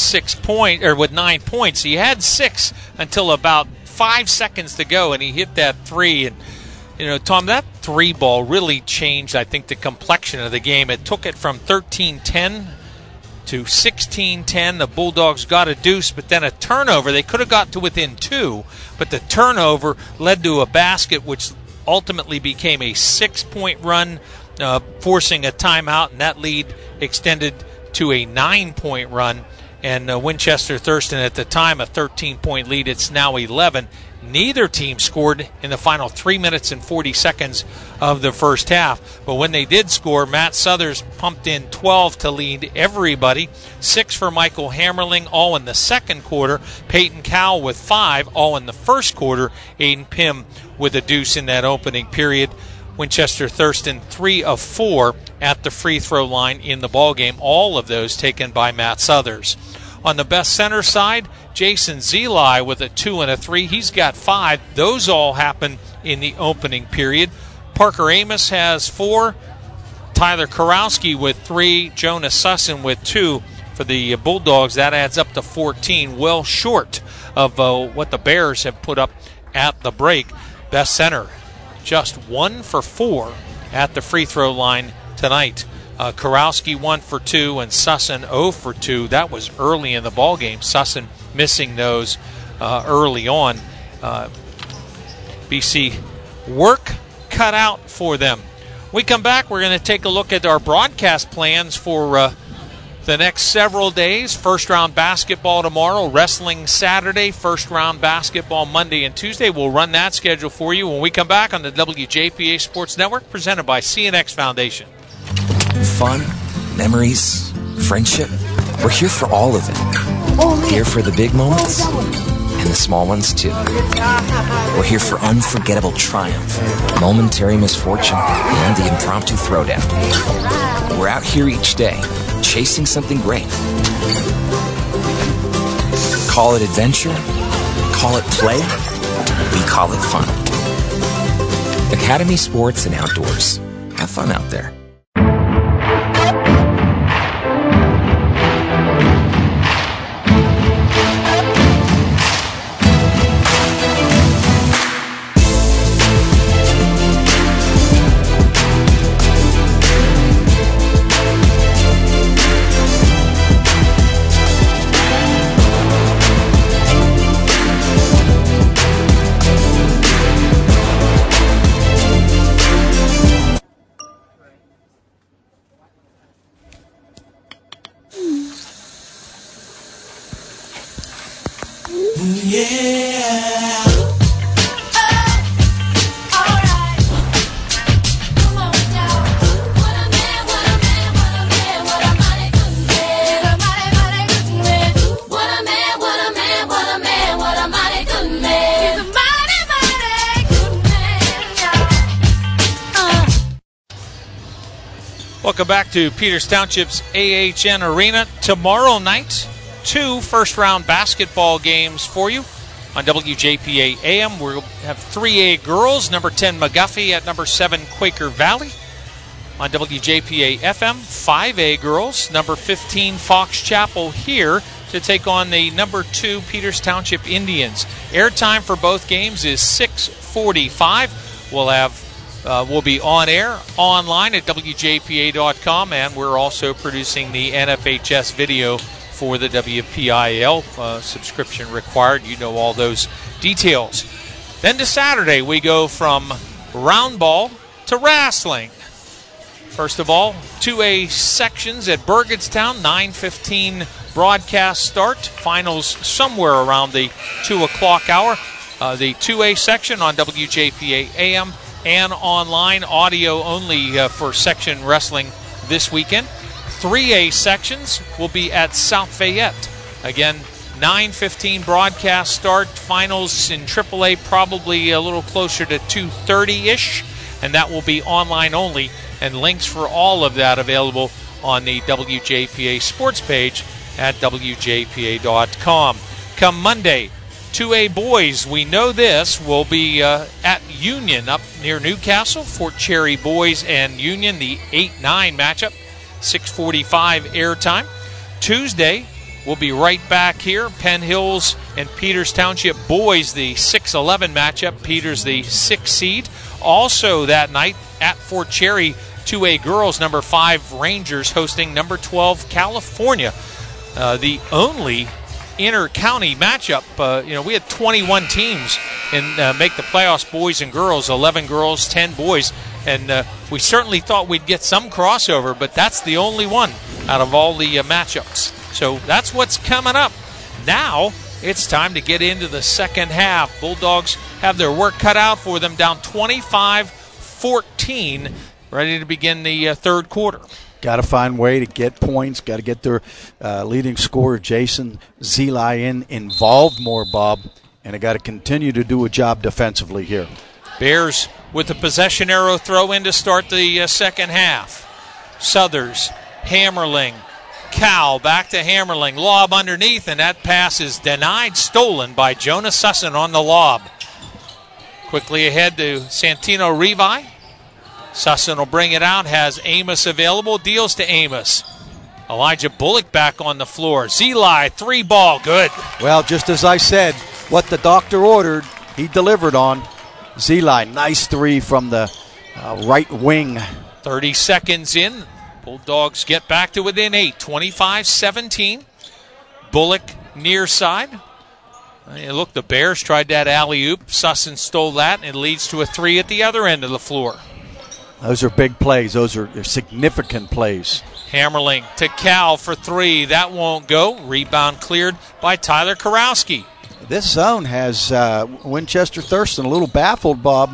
9 points. He had 6 until about 5 seconds to go, and he hit that 3. And you know, Tom, that 3 ball really changed, I think, the complexion of the game. It took it from 13-10 to 16-10. The Bulldogs got a deuce, but then a turnover. They could have got to within 2, but the turnover led to a basket, which ultimately became a 6-point run, forcing a timeout, and that lead extended to a 9-point run. And Winchester Thurston at the time, a 13-point lead. It's now 11. Neither team scored in the final 3 minutes and 40 seconds of the first half. But when they did score, Matt Suthers pumped in 12 to lead everybody. 6 for Michael Hammerling, all in the second quarter. Peyton Cowell with 5, all in the first quarter. Aiden Pym with a deuce in that opening period. Winchester Thurston 3 of 4 at the free throw line in the ballgame. All of those taken by Matt Suthers. On the best center side, Jason Zeli with a 2 and a 3. He's got 5. Those all happen in the opening period. Parker Amos has 4. Tyler Karowski with 3. Jonas Sussin with 2 for the Bulldogs. That adds up to 14. Well short of what the Bears have put up at the break. Best center, just 1 for 4 at the free throw line tonight. Karowski 1 for 2 and Sussin 0 for 2. That was early in the ball game. Sussin missing those early on. BC work cut out for them. We come back, we're going to take a look at our broadcast plans for the next several days. First round basketball tomorrow, wrestling Saturday, first round basketball Monday and Tuesday. We'll run that schedule for you when we come back on the WJPA Sports Network, presented by CNX Foundation. Fun, memories, friendship. We're here for all of it. Here for the big moments and the small ones too. We're here for unforgettable triumph, momentary misfortune, and the impromptu throwdown. We're out here each day, chasing something great. Call it adventure, call it play, we call it fun. Academy Sports and Outdoors. Have fun out there. Welcome back to Peters Township's AHN Arena. Tomorrow night, 2 first-round basketball games for you on WJPA AM. We'll have 3A girls, number 10 McGuffey at number 7 Quaker Valley. On WJPA FM, 5A girls, number 15 Fox Chapel here to take on the number 2 Peters Township Indians. Airtime for both games is 6:45. We'll have will be on air online at WJPA.com, and we're also producing the NFHS video for the WPIAL. Subscription required. You know all those details. Then to Saturday, we go from round ball to wrestling. First of all, 2A sections at Burgettstown, 9:15 broadcast start. Finals somewhere around the 2 o'clock hour. The 2A section on WJPA AM and online, audio only for section wrestling this weekend. 3A sections will be at South Fayette. Again, 9:15 broadcast start. Finals in AAA probably a little closer to 2:30-ish, and that will be online only. And links for all of that available on the WJPA sports page at WJPA.com. Come Monday, 2A boys, we know this, will be at Union up near Newcastle. Fort Cherry boys and Union, the 8-9 matchup, 6:45 airtime. Tuesday, we'll be right back here. Penn Hills and Peters Township boys, the 6-11 matchup. Peters, the 6 seed. Also that night at Fort Cherry, 2A girls, number 5 Rangers hosting number 12 California. The only inter-county matchup. We had 21 teams make the playoffs, boys and girls, 11 girls, 10 boys. And we certainly thought we'd get some crossover, but that's the only one out of all the matchups. So that's what's coming up. Now it's time to get into the second half. Bulldogs have their work cut out for them, down 25-14, ready to begin the third quarter. Got to find a way to get points. Got to get their leading scorer, Jason Zeli, involved more, Bob. And they got to continue to do a job defensively here. Bears with the possession arrow throw in to start the second half. Southers, Hammerling, Cal back to Hammerling. Lob underneath, and that pass is denied, stolen by Jonah Sussin on the lob. Quickly ahead to Santino Revi. Sussin will bring it out, has Amos available, deals to Amos. Elijah Bullock back on the floor. Zeli, 3-ball, good. Well, just as I said, what the doctor ordered, he delivered on. Zeli, nice 3 from the right wing. 30 seconds in. Bulldogs get back to within 8, 25-17. Bullock near side. Look, the Bears tried that alley-oop. Sussin stole that, and it leads to a 3 at the other end of the floor. Those are big plays. Those are significant plays. Hammerling to Cal for 3. That won't go. Rebound cleared by Tyler Karowski. This zone has Winchester Thurston a little baffled, Bob.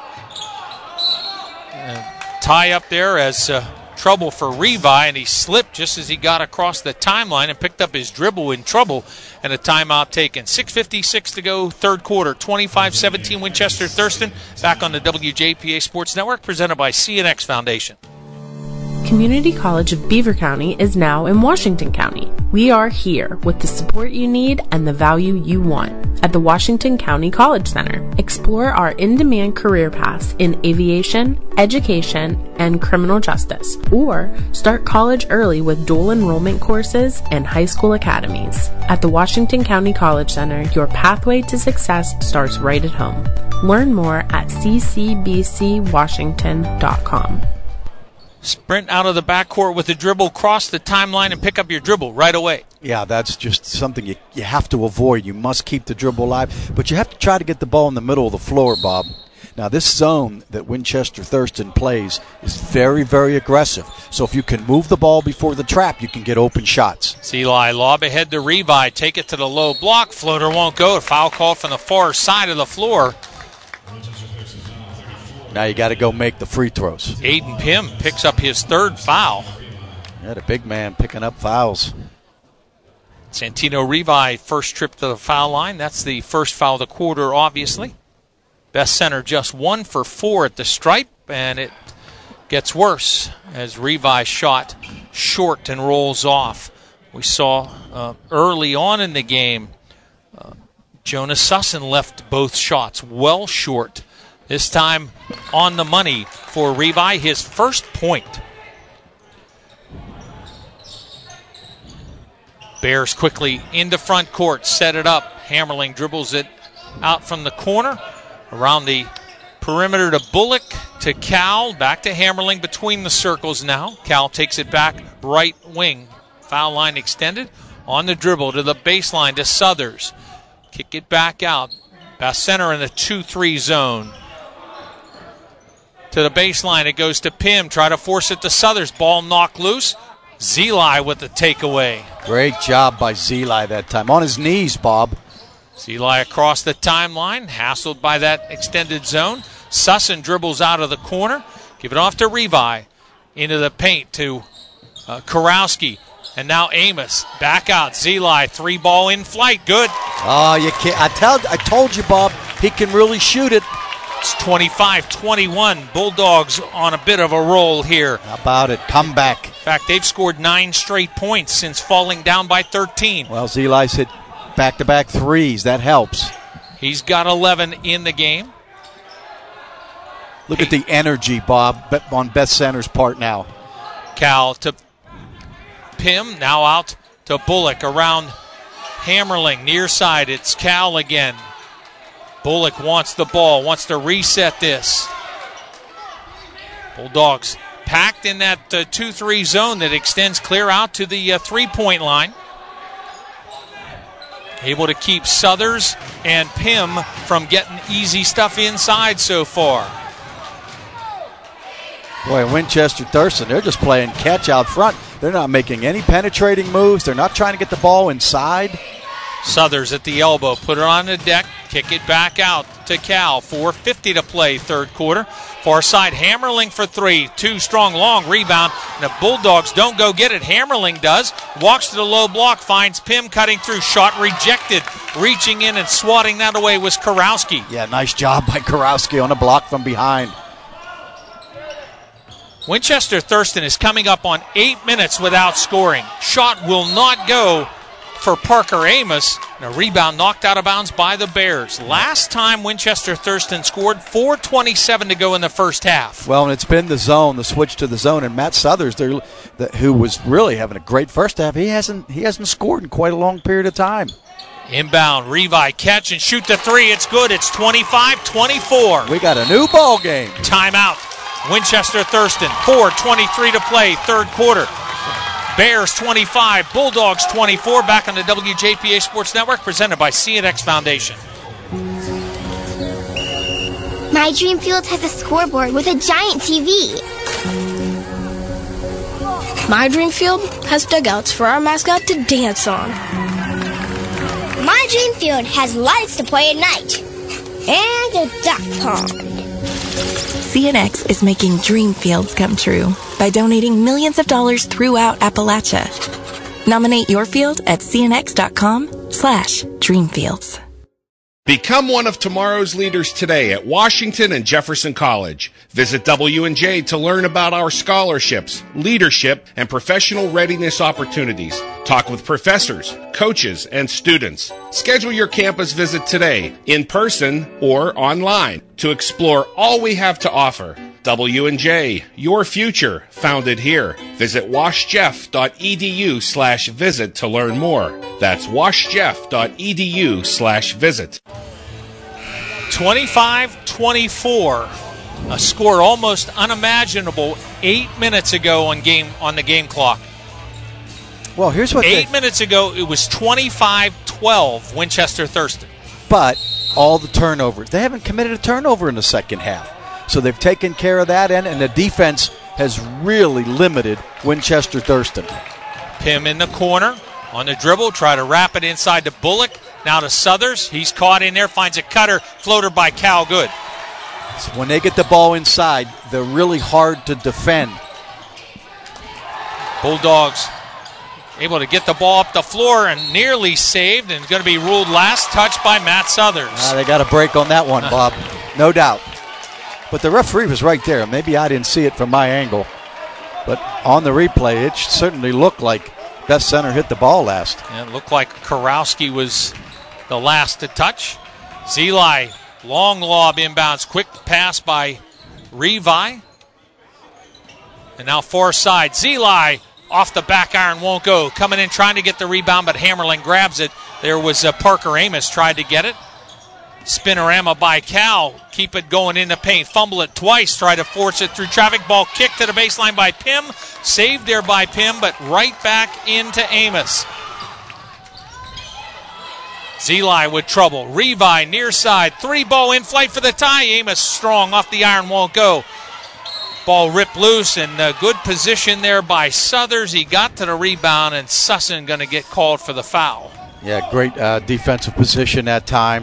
Tie up there as trouble for Revi, and he slipped just as he got across the timeline and picked up his dribble in trouble, and a timeout taken. 6:56 to go, third quarter. 25-17 Winchester Thurston. Back on the WJPA Sports Network, presented by CNX Foundation. Community College of Beaver County is now in Washington County. We are here with the support you need and the value you want. At the Washington County College Center, explore our in-demand career paths in aviation, education, and criminal justice, or start college early with dual enrollment courses and high school academies. At the Washington County College Center, your pathway to success starts right at home. Learn more at ccbcwashington.com. Sprint out of the backcourt with a dribble, cross the timeline, and pick up your dribble right away. Yeah, that's just something you have to avoid. You must keep the dribble alive, but you have to try to get the ball in the middle of the floor, Bob. Now, this zone that Winchester Thurston plays is very, very aggressive. So if you can move the ball before the trap, you can get open shots. Zeli, lob ahead to Revi. Take it to the low block. Floater won't go. A foul call from the far side of the floor. Now you got to go make the free throws. Aiden Pym picks up his third foul. Yeah, the big man picking up fouls. Santino Revi, first trip to the foul line. That's the first foul of the quarter, obviously. Best center just 1 for 4 at the stripe, and it gets worse as Revi shot short and rolls off. We saw early on in the game, Jonas Sussin left both shots well short. This time on the money for Revi, his first point. Bears quickly into front court, set it up. Hammerling dribbles it out from the corner, around the perimeter to Bullock. to Cal. Back to Hammerling between the circles now. Cal takes it back right wing. Foul line extended. On the dribble to the baseline to Southers. Kick it back out. Best center in the 2-3 zone. To the baseline, it goes to Pym. Try to force it to Southers. Ball knocked loose. Zeli with the takeaway. Great job by Zeli that time. On his knees, Bob. Zeli across the timeline, hassled by that extended zone. Sussin dribbles out of the corner. Give it off to Revi. Into the paint to Kurowski. And now Amos. Back out. Zeli, 3-ball in flight. Good. Oh, you can't. I told you, Bob, he can really shoot it. It's 25-21. Bulldogs on a bit of a roll here. How about it? Come back. In fact, they've scored 9 straight points since falling down by 13. Well, Zeli's hit back-to-back threes. That helps. He's got 11 in the game. Look at the energy, Bob, on Beth Center's part now. Cal to Pym. Now out to Bullock around Hammerling. Near side, it's Cal again. Bullock wants the ball, wants to reset this. Bulldogs packed in that 2-3 zone that extends clear out to the 3-point line. Able to keep Southers and Pym from getting easy stuff inside so far. Boy, Winchester Thurston, they're just playing catch out front. They're not making any penetrating moves. They're not trying to get the ball inside. Southers at the elbow, put it on the deck, kick it back out to Cal. 4:50 to play, third quarter. Far side, Hammerling for 3. Too strong, long rebound. And the Bulldogs don't go get it. Hammerling does. Walks to the low block, finds Pym cutting through. Shot rejected. Reaching in and swatting that away was Kurowski. Yeah, nice job by Kurowski on a block from behind. Winchester Thurston is coming up on 8 minutes without scoring. Shot will not go for Parker Amos. And a rebound knocked out of bounds by the Bears. Last time Winchester Thurston scored, 4:27 to go in the first half. Well, and it's been the zone, the switch to the zone, and Matt Southers, who was really having a great first half, he hasn't scored in quite a long period of time. Inbound, Revi catch and shoot the 3. It's good. It's 25-24. We got a new ball game. Timeout. Winchester Thurston, 4:23 to play, third quarter. Bears 25, Bulldogs 24. Back on the WJPA Sports Network, presented by CNX Foundation. My Dream Field has a scoreboard with a giant TV. My Dream Field has dugouts for our mascot to dance on. My Dream Field has lights to play at night. And a duck pond. CNX is making dream fields come true by donating millions of dollars throughout Appalachia. Nominate your field at cnx.com/dreamfields. Become one of tomorrow's leaders today at Washington and Jefferson College. Visit W&J to learn about our scholarships, leadership, and professional readiness opportunities. Talk with professors, coaches, and students. Schedule your campus visit today, in person or online, to explore all we have to offer. W&J, your future, founded here. Visit washjeff.edu/visit to learn more. That's washjeff.edu/visit. 25-24, a score almost unimaginable 8 minutes ago on the game clock. Well, here's what 8 minutes ago, it was 25-12 Winchester Thurston. But all the turnovers, they haven't committed a turnover in the second half. So they've taken care of that end, and the defense has really limited Winchester Thurston. Pym in the corner, on the dribble, try to wrap it inside to Bullock. Now to Southers. He's caught in there, finds a cutter, floater by Cal, good. So when they get the ball inside, they're really hard to defend. Bulldogs able to get the ball up the floor and nearly saved, and going to be ruled last touch by Matt Southers. They got a break on that one, Bob. No doubt. But the referee was right there. Maybe I didn't see it from my angle. But on the replay, it certainly looked like Beth Center hit the ball last. And it looked like Kurowski was the last to touch. Zeli, long lob inbounds. Quick pass by Revi. And now far side. Zeli off the back iron, won't go. Coming in trying to get the rebound, but Hammerling grabs it. There was Parker Amos tried to get it. Spinorama by Cal. Keep it going in the paint. Fumble it twice. Try to force it through traffic. Ball kicked to the baseline by Pym. Saved there by Pym, but right back into Amos. Zeli with trouble. Revi near side. 3-ball in flight for the tie. Amos strong off the iron. Won't go. Ball ripped loose, and a good position there by Southers. He got to the rebound, and Sussin going to get called for the foul. Yeah, great defensive position that time.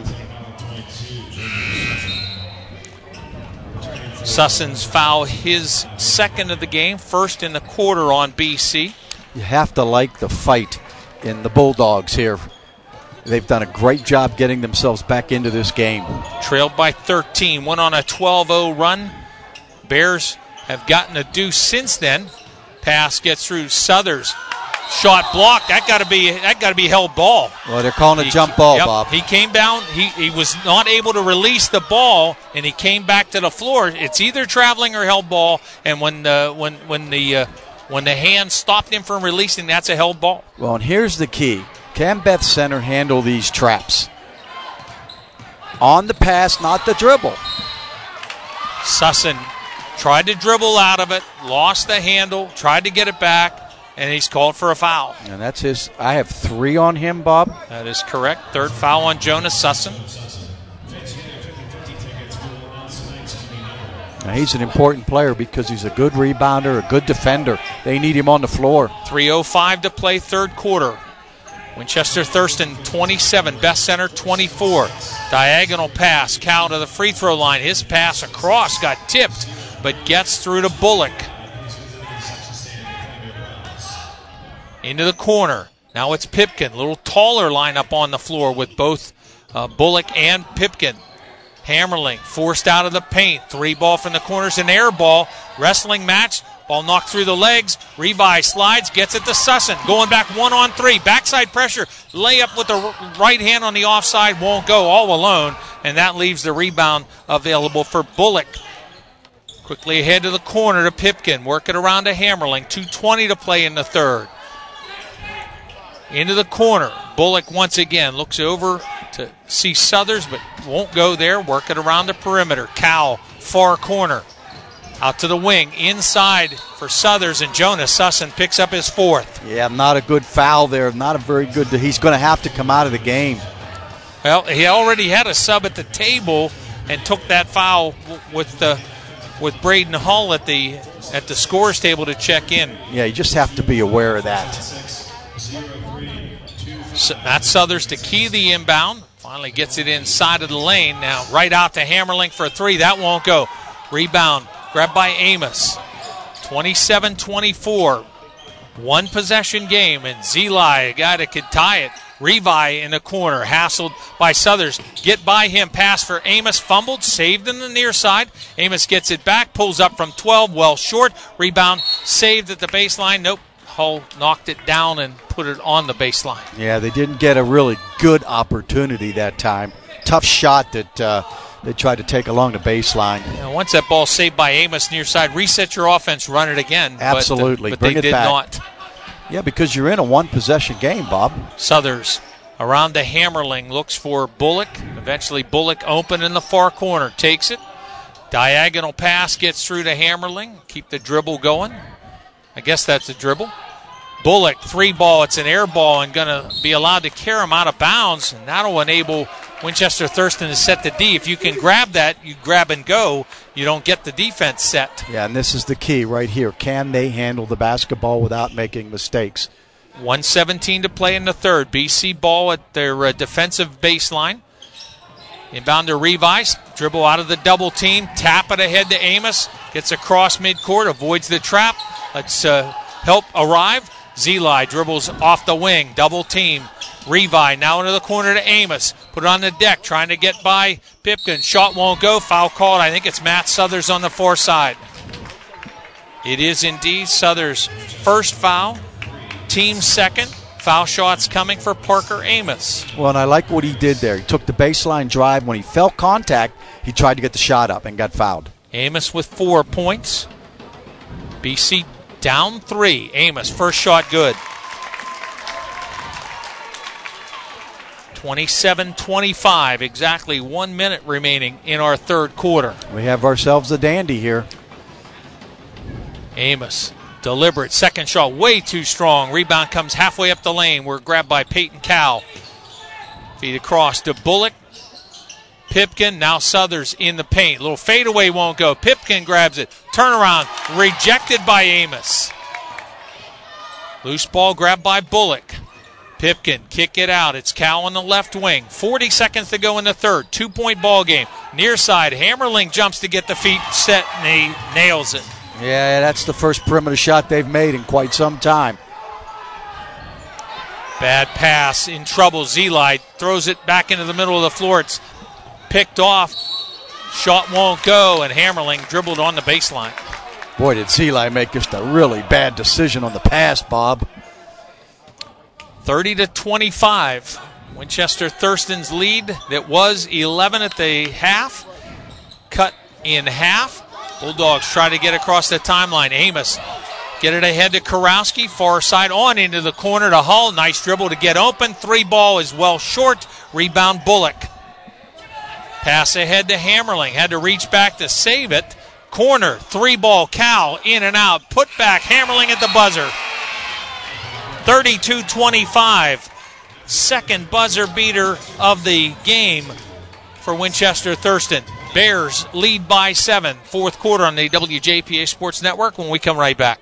Sussin's foul, his second of the game, first in the quarter on BC. You have to like the fight in the Bulldogs here. They've done a great job getting themselves back into this game. Trailed by 13, went on a 12-0 run. Bears have gotten a deuce since then. Pass gets through Southers. Shot blocked. That got to be held ball. Well, they're calling a jump ball, Bob. He came down. He was not able to release the ball, and he came back to the floor. It's either traveling or held ball. And when the hand stopped him from releasing, that's a held ball. Well, and here's the key: can Beth Center handle these traps? On the pass, not the dribble. Sussin tried to dribble out of it, lost the handle, tried to get it back, and he's called for a foul. And that's his. I have 3 on him, Bob. That is correct. Third foul on Jonas Sussin. Now he's an important player because he's a good rebounder, a good defender. They need him on the floor. 3:05 to play, third quarter. Winchester Thurston 27, Beth Center 24. Diagonal pass, Cal to the free throw line. His pass across got tipped, but gets through to Bullock. Into the corner. Now it's Pipkin. A little taller lineup on the floor with both Bullock and Pipkin. Hammerling forced out of the paint. 3-ball from the corners, an air ball. Wrestling match. Ball knocked through the legs. Revi slides, gets it to Sussin. Going back 1-on-3. Backside pressure. Layup with the right hand on the offside. Won't go, all alone. And that leaves the rebound available for Bullock. Quickly ahead to the corner to Pipkin. Work it around to Hammerling. 2:20 to play in the third. Into the corner. Bullock once again looks over to see Southers, but won't go there. Work it around the perimeter. Cal, far corner. Out to the wing, inside for Southers, and Jonas Sussin picks up his 4th. Yeah, not a good foul there. Not a very good. He's going to have to come out of the game. Well, he already had a sub at the table and took that foul with Braden Hull at the scores table to check in. Yeah, you just have to be aware of that. So Matt Southers to key the inbound. Finally gets it inside of the lane. Now right out to Hammerling for a 3. That won't go. Rebound. Grabbed by Amos. 27-24. One possession game, and Zeli, a guy that could tie it. Revi in the corner, hassled by Southers. Get by him, pass for Amos, fumbled, saved in the near side. Amos gets it back, pulls up from 12, well short. Rebound, saved at the baseline. Nope, Hull knocked it down and put it on the baseline. Yeah, they didn't get a really good opportunity that time. Tough shot that they tried to take along the baseline. Now, once that ball saved by Amos near side, reset your offense, run it again. Absolutely. But Bring they it did back. not. Yeah, because you're in a one-possession game, Bob. Southers around to Hammerling, looks for Bullock. Eventually Bullock open in the far corner, takes it. Diagonal pass gets through to Hammerling. Keep the dribble going. I guess that's a dribble. Bullock, 3-ball. It's an air ball and going to be allowed to carry him out of bounds, and that'll enable Winchester Thurston to set the D. If you can grab that, you grab and go. You don't get the defense set. Yeah, and this is the key right here. Can they handle the basketball without making mistakes? 1:17 to play in the third. BC ball at their defensive baseline. Inbound to Revi. Dribble out of the double team. Tap it ahead to Amos. Gets across midcourt. Avoids the trap. Let's help arrive. Zeli dribbles off the wing. Double team. Revi now into the corner to Amos. Put it on the deck. Trying to get by Pipkin. Shot won't go. Foul called. I think it's Matt Southers on the far side. It is indeed Southers' first foul. Team second. Foul shots coming for Parker Amos. Well, and I like what he did there. He took the baseline drive. When he felt contact, he tried to get the shot up and got fouled. Amos with 4 points. BC down 3. Amos, first shot good. 27-25, exactly 1 minute remaining in our third quarter. We have ourselves a dandy here. Amos, deliberate, second shot, way too strong. Rebound comes halfway up the lane. We're grabbed by Peyton Cow. Feed across to Bullock. Pipkin, now Southers in the paint. Little fadeaway won't go. Pipkin grabs it. Turnaround, rejected by Amos. Loose ball grabbed by Bullock. Pipkin, kick it out. It's Cow on the left wing. 40 seconds to go in the third. 2-point ball game. Near side, Hammerling jumps to get the feet set, and he nails it. Yeah, that's the first perimeter shot they've made in quite some time. Bad pass, in trouble. Zeli throws it back into the middle of the floor. It's picked off. Shot won't go, and Hammerling dribbled on the baseline. Boy, did Zeli make just a really bad decision on the pass, Bob. 30-25. Winchester Thurston's lead that was 11 at the half, cut in half. Bulldogs try to get across the timeline. Amos get it ahead to Karowski. Far side on into the corner to Hull. Nice dribble to get open. 3 ball is well short. Rebound Bullock. Pass ahead to Hammerling. Had to reach back to save it. Corner. 3 ball. Cal in and out. Put back. Hammerling at the buzzer. 32-25. Second buzzer beater of the game for Winchester Thurston. Bears lead by 7. Fourth quarter on the WJPA Sports Network when we come right back.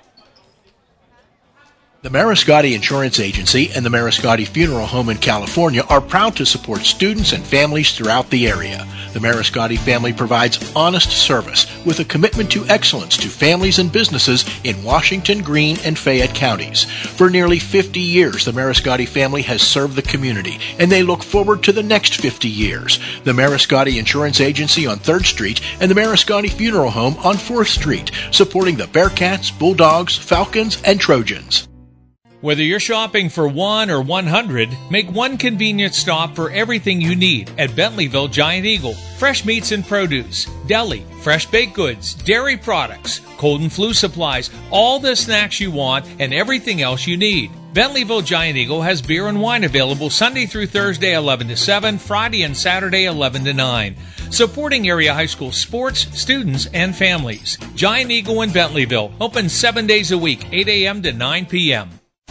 The Mariscotti Insurance Agency and the Mariscotti Funeral Home in California are proud to support students and families throughout the area. The Mariscotti family provides honest service with a commitment to excellence to families and businesses in Washington, Greene, and Fayette counties. For nearly 50 years, the Mariscotti family has served the community, and they look forward to the next 50 years. The Mariscotti Insurance Agency on 3rd Street and the Mariscotti Funeral Home on 4th Street, supporting the Bearcats, Bulldogs, Falcons, and Trojans. Whether you're shopping for 1 or 100, make one convenient stop for everything you need at Bentleyville Giant Eagle. Fresh meats and produce, deli, fresh baked goods, dairy products, cold and flu supplies, all the snacks you want and everything else you need. Bentleyville Giant Eagle has beer and wine available Sunday through Thursday 11 to 7, Friday and Saturday 11 to 9. Supporting area high school sports, students, and families. Giant Eagle in Bentleyville, open 7 days a week, 8 a.m. to 9 p.m.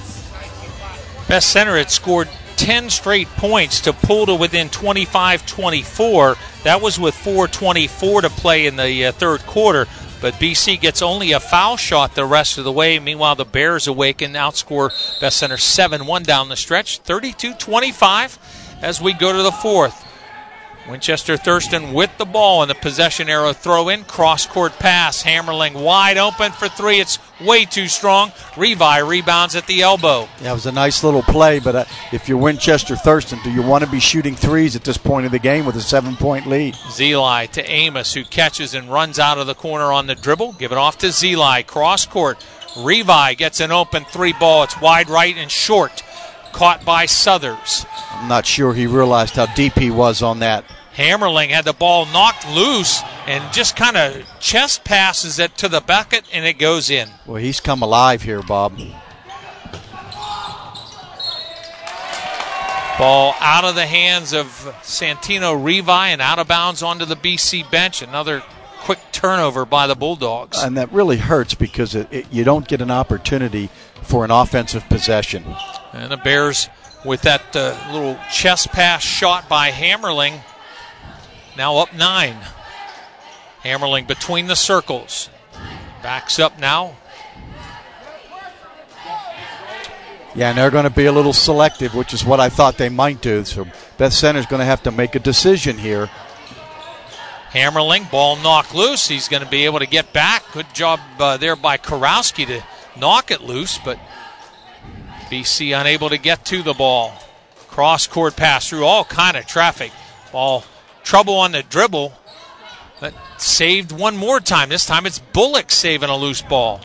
Best Center had scored 10 straight points to pull to within 25-24. That was with 4:24 to play in the third quarter. But BC gets only a foul shot the rest of the way. Meanwhile, the Bears awaken, outscore Best Center 7-1 down the stretch. 32-25 as we go to the fourth. Winchester Thurston with the ball in the possession arrow throw in. Cross-court pass. Hammerling wide open for 3. It's way too strong. Revi rebounds at the elbow. Yeah, it was a nice little play, but if you're Winchester Thurston, do you want to be shooting threes at this point of the game with a 7-point lead? Zeli to Amos, who catches and runs out of the corner on the dribble. Give it off to Zeli. Cross-court. Revi gets an open 3 ball. It's wide right and short. Caught by Southers. I'm not sure he realized how deep he was on that. Hammerling had the ball knocked loose and just kind of chest passes it to the bucket, and it goes in. Well, he's come alive here, Bob. Ball out of the hands of Santino Revi and out of bounds onto the BC bench. Another quick turnover by the Bulldogs. And that really hurts because you don't get an opportunity for an offensive possession. And the Bears with that little chest pass shot by Hammerling. Now up 9. Hammerling between the circles. Backs up now. Yeah, and they're going to be a little selective, which is what I thought they might do. So Beth Center's going to have to make a decision here. Hammerling, ball knocked loose. He's going to be able to get back. Good job there by Karowski to knock it loose, but BC unable to get to the ball. Cross-court pass through all kind of traffic. Ball trouble on the dribble, but saved one more time. This time it's Bullock saving a loose ball.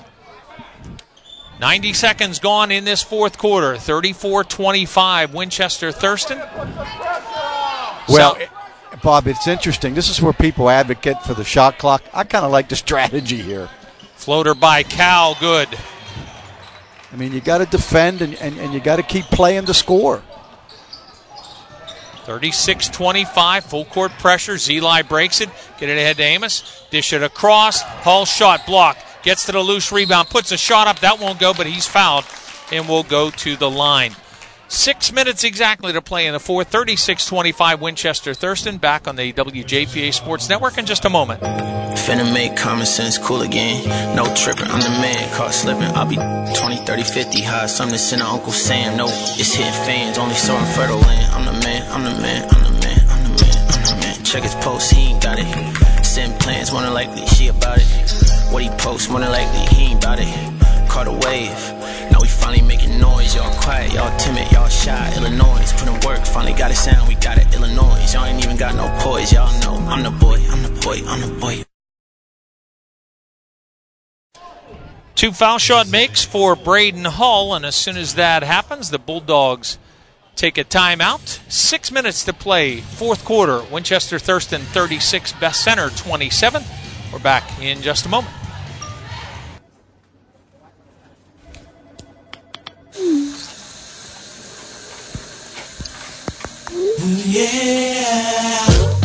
90 seconds gone in this fourth quarter. 34-25, Winchester Thurston. Well, Bob, it's interesting. This is where people advocate for the shot clock. I kind of like the strategy here. Floater by Cal, good. I mean, you got to defend and you got to keep playing the score. 36-25, full court pressure. Zeli breaks it. Get it ahead to Amos. Dish it across. Hull shot block. Gets to the loose rebound. Puts a shot up. That won't go, but he's fouled and will go to the line. 6 minutes exactly to play in the fourth. 36-25 Winchester Thurston. Back on the WJPA Sports Network in just a moment. Finna make common sense cool again. No tripping, I'm the man, caught slipping. I'll be 20, 30, 50 high. Something to send to Uncle Sam. No, it's hitting fans, only so infertile land. I'm the man, I'm the man, I'm the man, I'm the man, I'm the man. Check his post, he ain't got it. Send plans, more than likely, she about it. What he posts, more than likely, he ain't about it. Caught a wave, now we finally making noise. Y'all quiet, y'all timid, y'all shy. Illinois, put in work, finally got it sound, we got it. Illinois, y'all ain't even got no poise. Y'all know, I'm the boy, I'm the boy, I'm the boy. 2 foul shot makes for Braden Hull, and as soon as that happens, the Bulldogs take a timeout. 6 minutes to play, fourth quarter. Winchester Thurston 36, Best Center 27. We're back in just a moment. Yeah.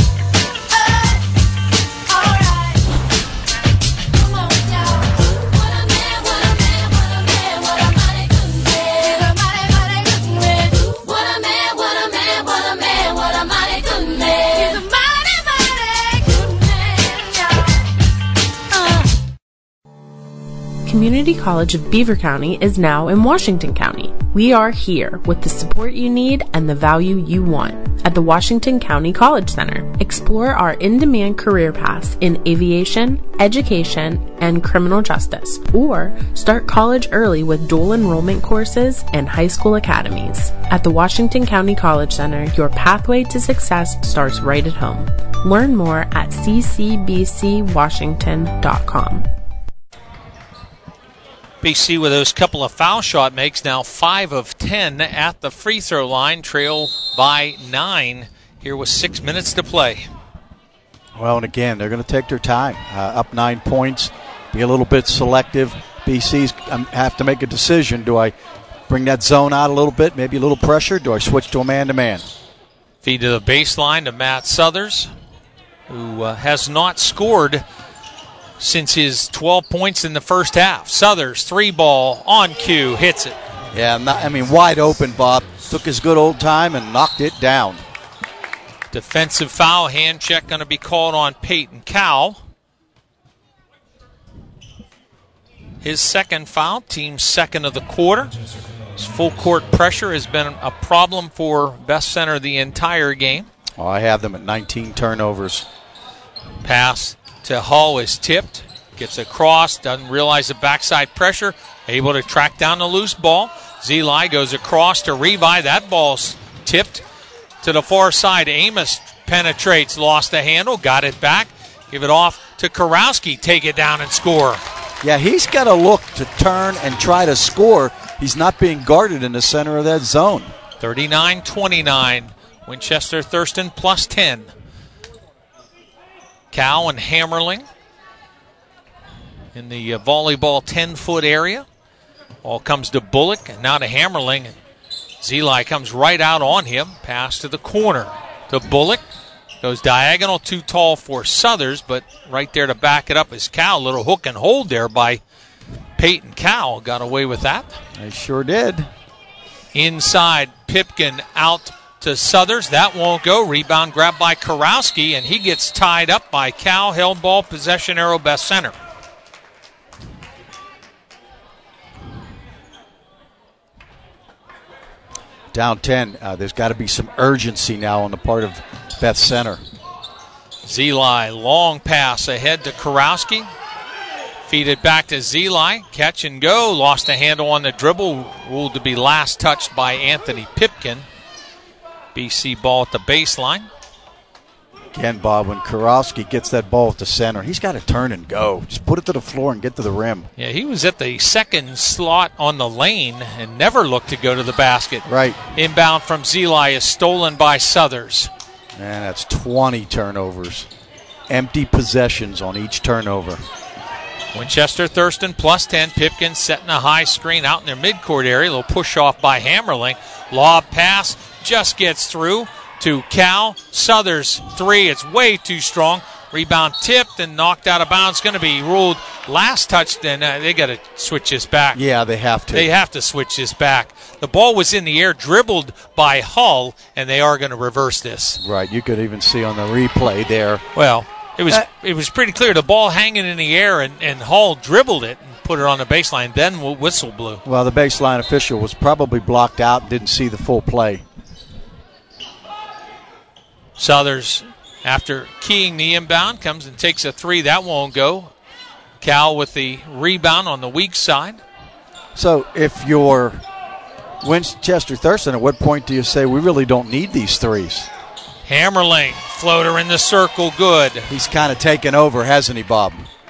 Community College of Beaver County is now in Washington County. We are here with the support you need and the value you want. At the Washington County College Center, explore our in-demand career paths in aviation, education, and criminal justice, or start college early with dual enrollment courses and high school academies. At the Washington County College Center, your pathway to success starts right at home. Learn more at ccbcwashington.com. BC with those couple of foul shot makes, now 5 of 10 at the free throw line, trail by 9 here with 6 minutes to play. Well, and again, they're going to take their time. Up 9 points, be a little bit selective. BC's have to make a decision. Do I bring that zone out a little bit, maybe a little pressure? Do I switch to a man-to-man? Feed to the baseline to Matt Southers, who has not scored since his 12 points in the first half. Southers, 3-ball on cue, hits it. Yeah, wide open, Bob. Took his good old time and knocked it down. Defensive foul, hand check going to be called on Peyton Cowell. His second foul, team's second of the quarter. His full court pressure has been a problem for Best Center the entire game. Oh, I have them at 19 turnovers. Pass to Hull is tipped, gets across, doesn't realize the backside pressure, able to track down the loose ball. Zeli goes across to Revi. That ball's tipped to the far side. Amos penetrates, lost the handle, got it back, give it off to Karowski, take it down and score. Yeah, he's got to look to turn and try to score. He's not being guarded in the center of that zone. 39-29, Winchester Thurston plus 10. Cow and Hammerling in the volleyball 10-foot area. Ball comes to Bullock and now to Hammerling. Zeli comes right out on him. Pass to the corner to Bullock. Goes diagonal, too tall for Southers, but right there to back it up is Cow. Little hook and hold there by Peyton Cowell. Got away with that. They sure did. Inside, Pipkin out to Southers. That won't go. Rebound grabbed by Karowski, and he gets tied up by Cal. Held ball, possession arrow, Best Center. Down 10. There's got to be some urgency now on the part of Beth Center. Zeli, long pass ahead to Karowski. Feed it back to Zeli. Catch and go. Lost the handle on the dribble. Ruled to be last touched by Anthony Pipkin. BC ball at the baseline. Again, Bob, when Karowski gets that ball at the center, he's got to turn and go. Just put it to the floor and get to the rim. Yeah, he was at the second slot on the lane and never looked to go to the basket. Right. Inbound from Zeli is stolen by Southers. And that's 20 turnovers. Empty possessions on each turnover. Winchester Thurston plus 10. Pipkin setting a high screen out in their midcourt area. A little push off by Hammerling. Lob pass just gets through. to Cal. Southers 3. It's way too strong. Rebound tipped and knocked out of bounds. Going to be ruled last touch. Then they got to switch this back. Yeah, they have to. They have to switch this back. The ball was in the air, dribbled by Hull, and they are going to reverse this. Right. You could even see on the replay there. Well, it was pretty clear. The ball hanging in the air, and Hull dribbled it and put it on the baseline. Then whistle blew. Well, the baseline official was probably blocked out and didn't see the full play. Southers, after keying the inbound, comes and takes a 3. That won't go. Cal with the rebound on the weak side. So if you're Winchester Thurston, at what point do you say we really don't need these threes? Hammerling, floater in the circle, good. He's kind of taken over, hasn't he, Bob?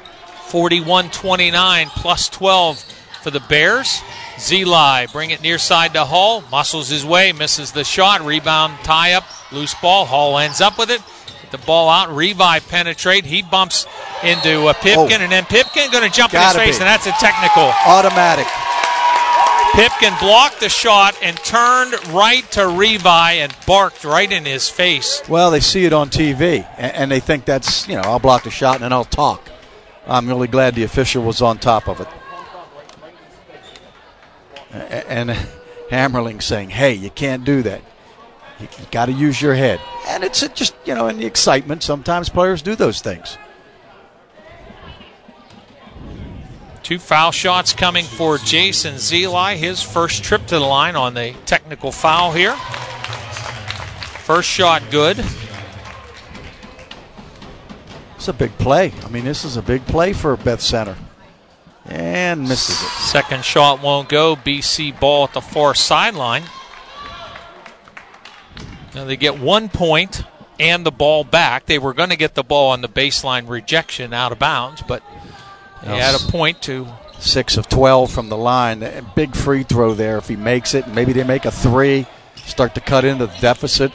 41-29, plus 12 for the Bears. Zeli bring it near side to Hull, muscles his way, misses the shot, rebound, tie up, loose ball. Hull ends up with it. Get the ball out, Revi penetrate. He bumps into Pipkin, and then Pipkin going to jump in his face, and that's a technical. Automatic. Pipkin blocked the shot and turned right to Revi and barked right in his face. Well, they see it on TV, and they think that's, I'll block the shot and then I'll talk. I'm really glad the official was on top of it. And Hammerling saying, hey, you can't do that. You got to use your head. And it's just, in the excitement, sometimes players do those things. 2 foul shots coming for Jason Zeli. His first trip to the line on the technical foul here. First shot good. It's a big play. This is a big play for Beth Center. And misses it. Second shot won't go. BC ball at the far sideline. Now they get 1 point and the ball back. They were going to get the ball on the baseline rejection out of bounds, but they had a point to 6 of 12 from the line. A big free throw there if he makes it. Maybe they make a 3, start to cut into the deficit.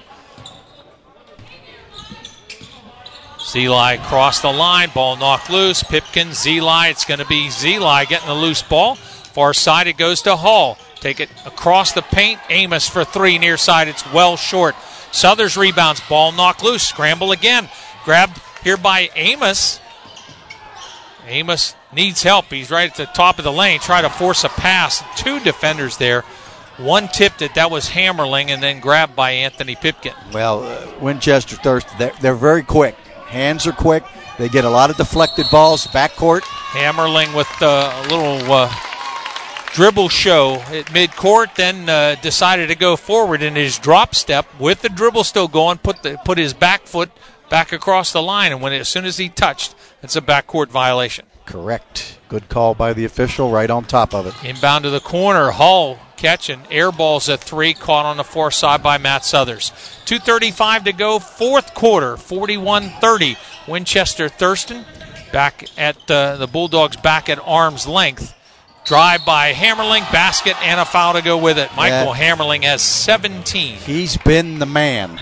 Zeli crossed the line, ball knocked loose. Pipkin, Zeli, it's going to be Zeli getting the loose ball. Far side it goes to Hull. Take it across the paint. Amos for 3 near side. It's well short. Southers rebounds, ball knocked loose. Scramble again. Grabbed here by Amos. Amos needs help. He's right at the top of the lane. Try to force a pass. 2 defenders there. One tipped it. That was Hammerling, and then grabbed by Anthony Pipkin. Well, Winchester Thurston, they're very quick. Hands are quick. They get a lot of deflected balls. Backcourt. Hammerling with a little dribble show at midcourt, then decided to go forward in his drop step with the dribble still going, put his back foot back across the line, and as soon as he touched, it's a backcourt violation. Correct. Good call by the official, right on top of it. Inbound to the corner. Hull catching air balls at 3, caught on the far side by Matt Southers. 2:35 to go, fourth quarter, 41-30. Winchester Thurston back at the Bulldogs back at arm's length. Drive by Hammerling, basket, and a foul to go with it. Michael Hammerling has 17. He's been the man.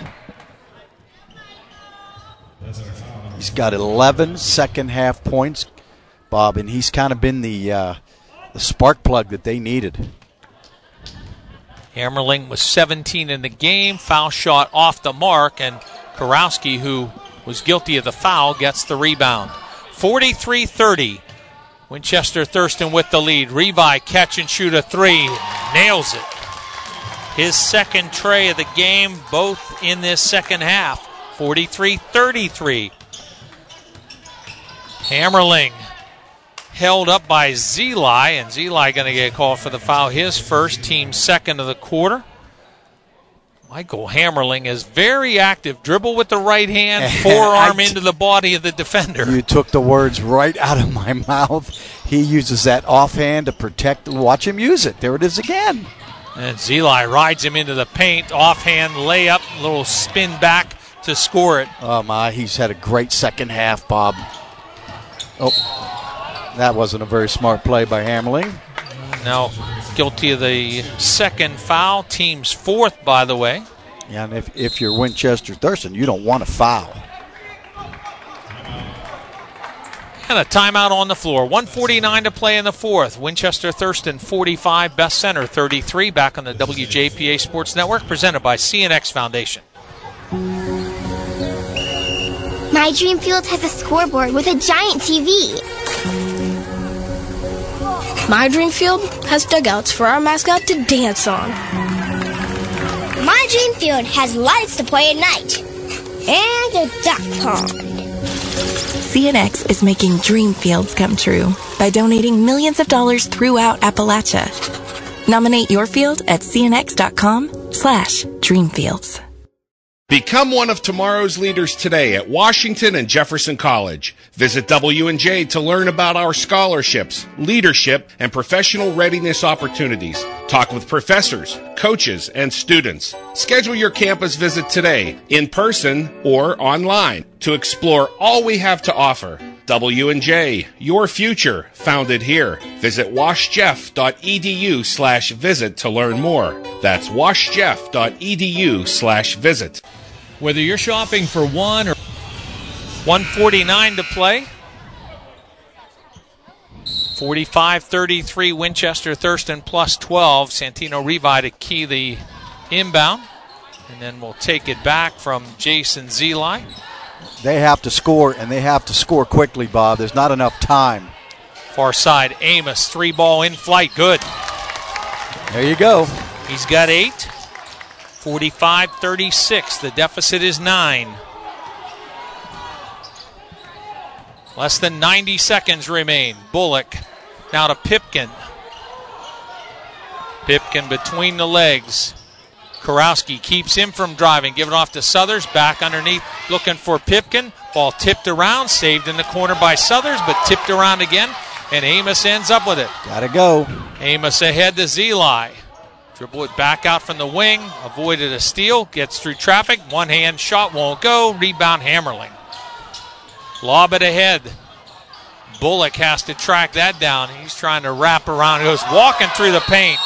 He's got 11 second-half points, Bob, and he's kind of been the spark plug that they needed. Hammerling was 17 in the game. Foul shot off the mark, and Karowski, who was guilty of the foul, gets the rebound. 43-30. Winchester Thurston with the lead. Revi catch and shoot a 3. Nails it. His second tray of the game, both in this second half. 43-33. Hammerling held up by Zeli, and Zeli going to get called for the foul. His first, team second of the quarter. Michael Hammerling is very active. Dribble with the right hand, forearm into the body of the defender. You took the words right out of my mouth. He uses that offhand to protect. Watch him use it. There it is again. And Zeli rides him into the paint. Offhand layup, little spin back to score it. Oh, my. He's had a great second half, Bob. Oh, that wasn't a very smart play by Hammerling. Now guilty of the second foul. Team's fourth, by the way. Yeah, and if you're Winchester Thurston, you don't want to foul. And a timeout on the floor. 1:49 to play in the fourth. Winchester Thurston 45, Best Center 33. Back on the WJPA Sports Network, presented by CNX Foundation. My dream field has a scoreboard with a giant TV. My dream field has dugouts for our mascot to dance on. My dream field has lights to play at night. And a duck pond. CNX is making dream fields come true by donating millions of dollars throughout Appalachia. Nominate your field at cnx.com/dreamfields. Become one of tomorrow's leaders today at Washington and Jefferson College. Visit W&J to learn about our scholarships, leadership, and professional readiness opportunities. Talk with professors, coaches, and students. Schedule your campus visit today, in person or online, to explore all we have to offer. W&J, your future, founded here. Visit washjeff.edu/visit to learn more. That's washjeff.edu/visit. Whether you're shopping for one or 1:49 to play. 45-33 Winchester Thurston plus 12. Santino Revi to key the inbound. And then we'll take it back from Jason Zeli. They have to score, and they have to score quickly, Bob. There's not enough time. Far side, Amos, 3-ball in flight, good. There you go. He's got 8. 45-36, the deficit is 9. Less than 90 seconds remain. Bullock now to Pipkin. Pipkin between the legs. Kurowski keeps him from driving. Give it off to Southers. Back underneath looking for Pipkin. Ball tipped around. Saved in the corner by Southers, but tipped around again. And Amos ends up with it. Gotta go. Amos ahead to Zeli. Dribble it back out from the wing. Avoided a steal. Gets through traffic. One-hand shot won't go. Rebound Hammerling. Lob it ahead. Bullock has to track that down. He's trying to wrap around. He goes walking through the paint.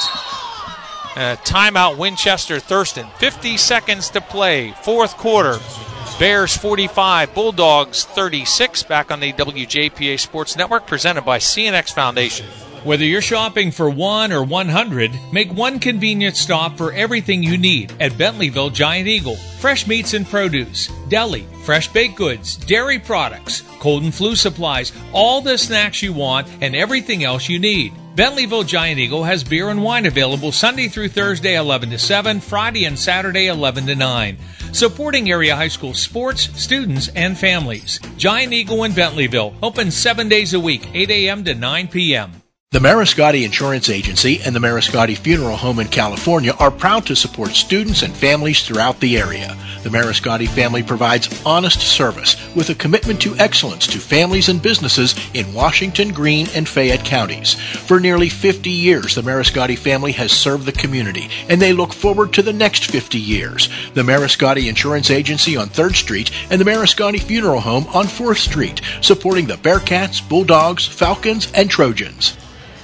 Timeout Winchester Thurston. 50 seconds to play. Fourth quarter. Bears 45, Bulldogs 36. Back on the WJPA Sports Network, presented by CNX Foundation. Whether you're shopping for 1 or 100, make one convenient stop for everything you need at Bentleyville Giant Eagle. Fresh meats and produce, deli, fresh baked goods, dairy products, cold and flu supplies, all the snacks you want and everything else you need. Bentleyville Giant Eagle has beer and wine available Sunday through Thursday 11 to 7, Friday and Saturday 11 to 9. Supporting area high school sports, students, and families. Giant Eagle in Bentleyville, open 7 days a week, 8 a.m. to 9 p.m. The Mariscotti Insurance Agency and the Mariscotti Funeral Home in California are proud to support students and families throughout the area. The Mariscotti family provides honest service with a commitment to excellence to families and businesses in Washington, Greene, and Fayette counties. For nearly 50 years, the Mariscotti family has served the community, and they look forward to the next 50 years. The Mariscotti Insurance Agency on 3rd Street and the Mariscotti Funeral Home on 4th Street, supporting the Bearcats, Bulldogs, Falcons, and Trojans.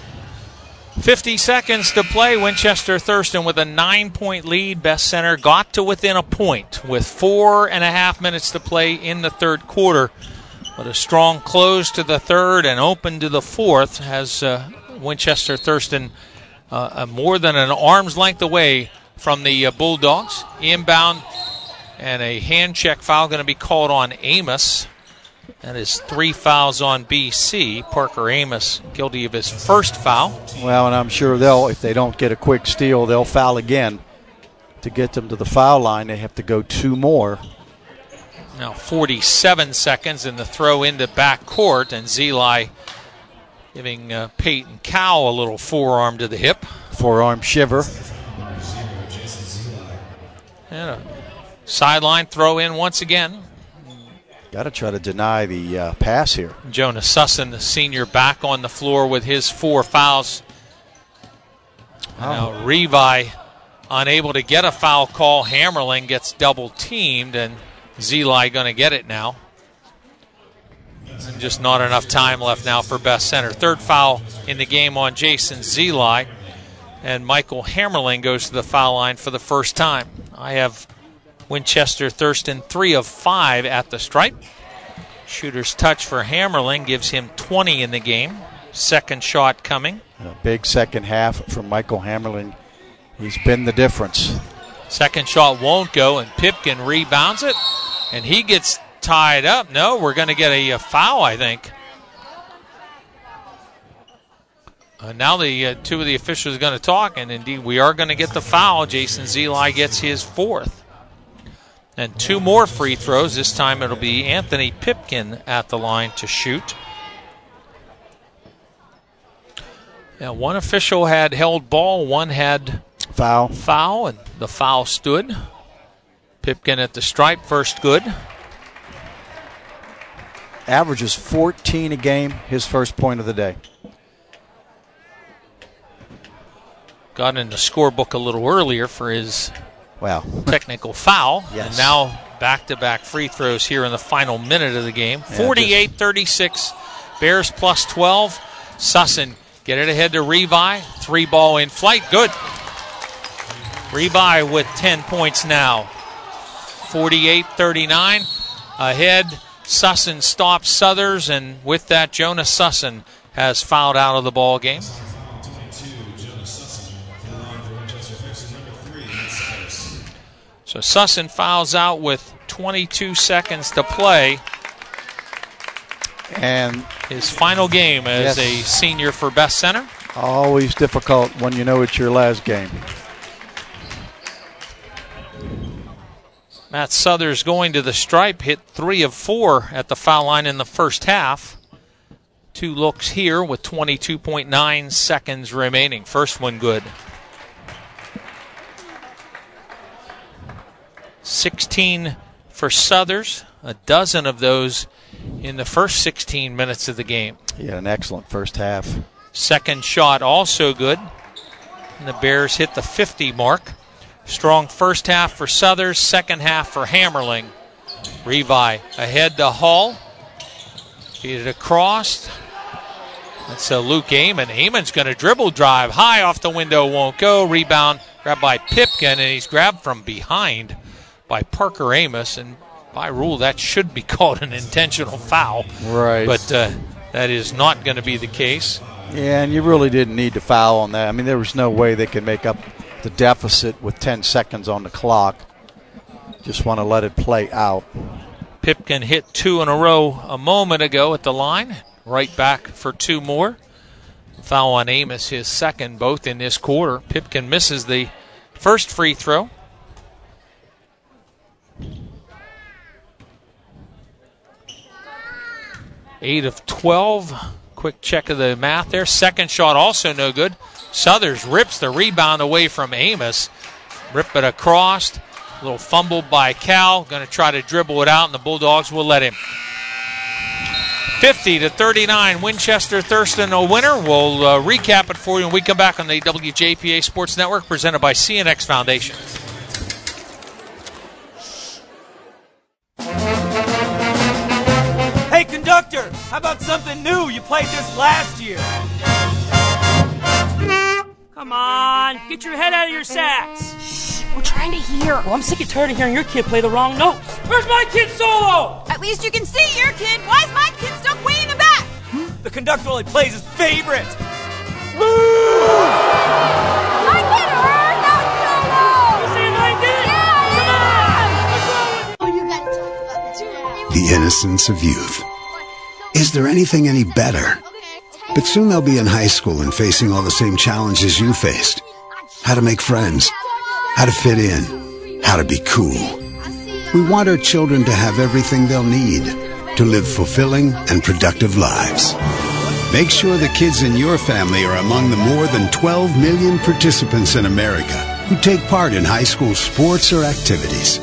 50 seconds to play. Winchester Thurston with a 9-point lead. Best Center got to within a point with 4.5 minutes to play in the third quarter. But a strong close to the third and open to the fourth has Winchester Thurston more than an arm's length away from the Bulldogs. Inbound and a hand check foul going to be called on Amos. That is 3 fouls on BC. Parker Amos guilty of his first foul. Well, and I'm sure if they don't get a quick steal, they'll foul again. To get them to the foul line, they have to go 2 more. Now 47 seconds in the throw into backcourt, and Zeli giving Peyton Cow a little forearm to the hip. Forearm shiver. And a sideline throw in once again. Got to try to deny the pass here. Jonas Sussin, the senior, back on the floor with his 4 fouls. Now Revi unable to get a foul call. Hammerling gets double teamed, and Zeli going to get it now. And just not enough time left now for Best Center. Third foul in the game on Jason Zeli, and Michael Hammerling goes to the foul line for the first time. I have Winchester Thurston 3 of 5 at the stripe. Shooter's touch for Hammerling gives him 20 in the game. Second shot coming. A big second half from Michael Hammerling. He's been the difference. Second shot won't go, and Pipkin rebounds it, and he gets tied up. No, we're going to get a foul, I think. Now the two of the officials are going to talk, and indeed we are going to get the foul. Jason Zeli gets his fourth. And 2 more free throws. This time it'll be Anthony Pipkin at the line to shoot. Now, one official had held ball, one had foul, and the foul stood. Pipkin at the stripe, first good. Averages 14 a game, his first point of the day. Got in the scorebook a little earlier for his technical foul. Yes. And now back-to-back free throws here in the final minute of the game. 48-36, Bears plus 12. Sussin get it ahead to Revi. 3-ball in flight, good. Revi with 10 points now. 48-39, ahead. Sussin stops Southers, and with that, Jonas Sussin has fouled out of the ball game. So Sussin fouls out with 22 seconds to play. And his final game as a senior for Best Center. Always difficult when you know it's your last game. Matt Southers going to the stripe, hit 3 of 4 at the foul line in the first half. 2 looks here with 22.9 seconds remaining. First one good. 16 for Southers, a dozen of those in the first 16 minutes of the game. He had an excellent first half. Second shot also good. And the Bears hit the 50 mark. Strong first half for Southers, second half for Hammerling. Revi ahead to Hall. Feed it across. That's Luke Amon. Amon's going to dribble drive. High off the window, won't go. Rebound grabbed by Pipkin, and he's grabbed from behind by Parker Amos. And by rule, that should be called an intentional foul. Right. But that is not going to be the case. Yeah, and you really didn't need to foul on that. I mean, there was no way they could make up the deficit with 10 seconds on the clock. Just want to let it play out. Pipkin hit 2 in a row a moment ago at the line. Right back for 2 more. Foul on Amos, his second, both in this quarter. Pipkin misses the first free throw. Eight of 12. Quick check of the math there. Second shot also no good. Southers rips the rebound away from Amos. Rip it across. A little fumble by Cal. Going to try to dribble it out, and the Bulldogs will let him. 50-39, Winchester Thurston a winner. We'll recap it for you when we come back on the WJPA Sports Network, presented by CNX Foundation. Hey, conductor, how about something new? You played this last year. Come on, get your head out of your sacks. Shh, we're trying to hear. Well, I'm sick and tired of hearing your kid play the wrong notes. Where's my kid solo? At least you can see your kid. Why is my kid stuck way in the back? The conductor only plays his favorite. My kid heard that solo. You saying I did? Yeah, I am. You gotta talk about that. The innocence of youth. Is there anything any better? But soon they'll be in high school and facing all the same challenges you faced. How to make friends, how to fit in, how to be cool. We want our children to have everything they'll need to live fulfilling and productive lives. Make sure the kids in your family are among the more than 12 million participants in America who take part in high school sports or activities.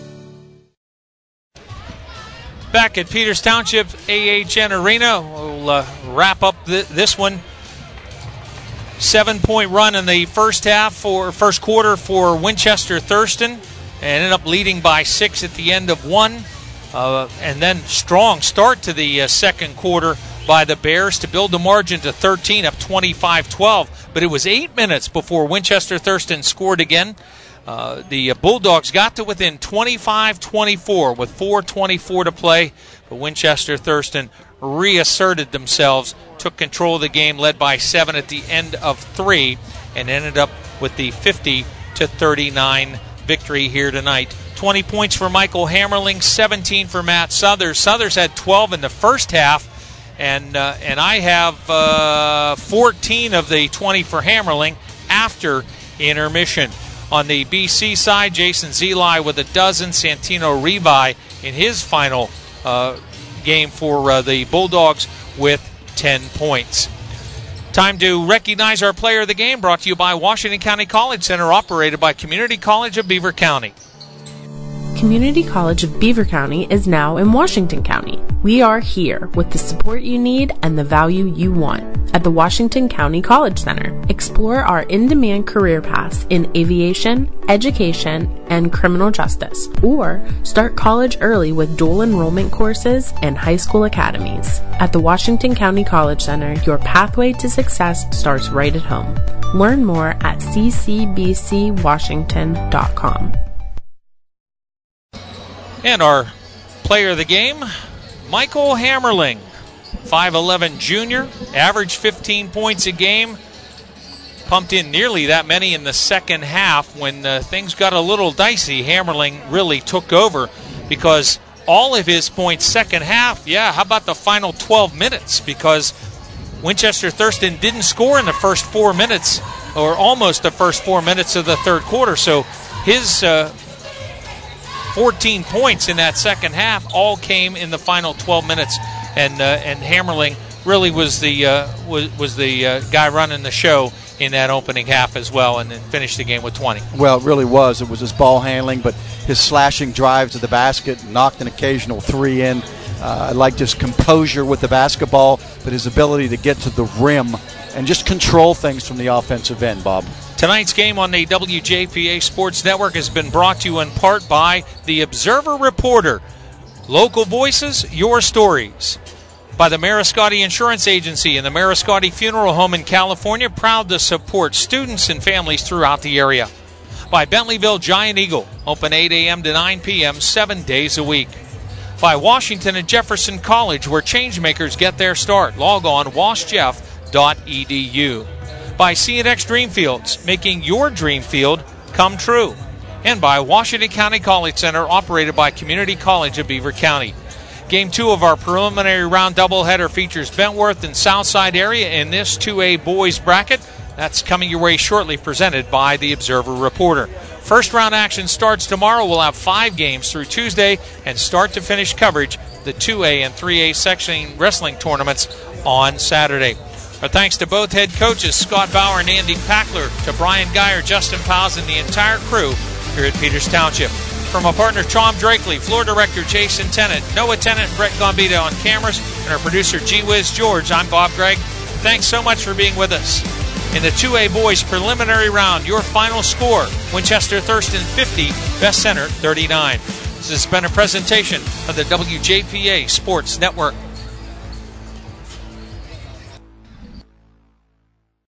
Back at Peters Township AHN Arena, we'll wrap up this one. 7-point run in the first quarter for Winchester Thurston, and ended up leading by 6 at the end of one. And then strong start to the second quarter by the Bears to build the margin to 13, up 25-12. But it was 8 minutes before Winchester Thurston scored again. The Bulldogs got to within 25-24 with 4:24 to play, but Winchester Thurston reasserted themselves, took control of the game, led by 7 at the end of 3, and ended up with the 50-39 victory here tonight 20 points for Michael Hammerling, 17 for Matt Southers. Southers had 12 in the first half, and I have 14 of the 20 for Hammerling after intermission. On the BC side, Jason Zeli with a dozen, Santino Revi in his final game for the Bulldogs with 10 points. Time to recognize our player of the game, brought to you by Washington County College Center, operated by Community College of Beaver County. Community College of Beaver County is now in Washington County. We are here with the support you need and the value you want at the Washington County College Center. Explore our in-demand career paths in aviation, education, and criminal justice, or start college early with dual enrollment courses and high school academies. At the Washington County College Center, your pathway to success starts right at home. Learn more at ccbcwashington.com. And our player of the game, Michael Hammerling, 5'11 junior, averaged 15 points a game, pumped in nearly that many in the second half. When things got a little dicey, Hammerling really took over because all of his points second half, how about the final 12 minutes? Because Winchester Thurston didn't score in the first 4 minutes, or almost the first 4 minutes of the third quarter. So his 14 points in that second half all came in the final 12 minutes, and Hammerling really was the guy running the show in that opening half as well, and then finished the game with 20. Well, it really was. It was his ball handling, but his slashing drives to the basket, knocked an occasional three in. I liked his composure with the basketball, but his ability to get to the rim and just control things from the offensive end, Bob. Tonight's game on the WJPA Sports Network has been brought to you in part by the Observer Reporter. Local voices, your stories. By the Mariscotti Insurance Agency and the Mariscotti Funeral Home in California, proud to support students and families throughout the area. By Bentleyville Giant Eagle, open 8 a.m. to 9 p.m. 7 days a week. By Washington and Jefferson College, where changemakers get their start. Log on washjeff.edu. By CNX Dreamfields, making your dream field come true. And by Washington County College Center, operated by Community College of Beaver County. Game 2 of our preliminary round doubleheader features Bentworth and Southside area in this 2A boys bracket. That's coming your way shortly, presented by the Observer Reporter. First round action starts tomorrow. We'll have 5 games through Tuesday and start to finish coverage the 2A and 3A section wrestling tournaments on Saturday. Our thanks to both head coaches, Scott Bauer and Andy Packler, to Brian Geyer, Justin Powers, and the entire crew here at Peters Township. From our partner, Tom Drakely, floor director, Jason Tennant, Noah Tennant, and Brett Gambita on cameras, and our producer, G Wiz George, I'm Bob Gregg. Thanks so much for being with us. In the 2A boys preliminary round, your final score, Winchester Thurston 50, Best Center 39. This has been a presentation of the WJPA Sports Network.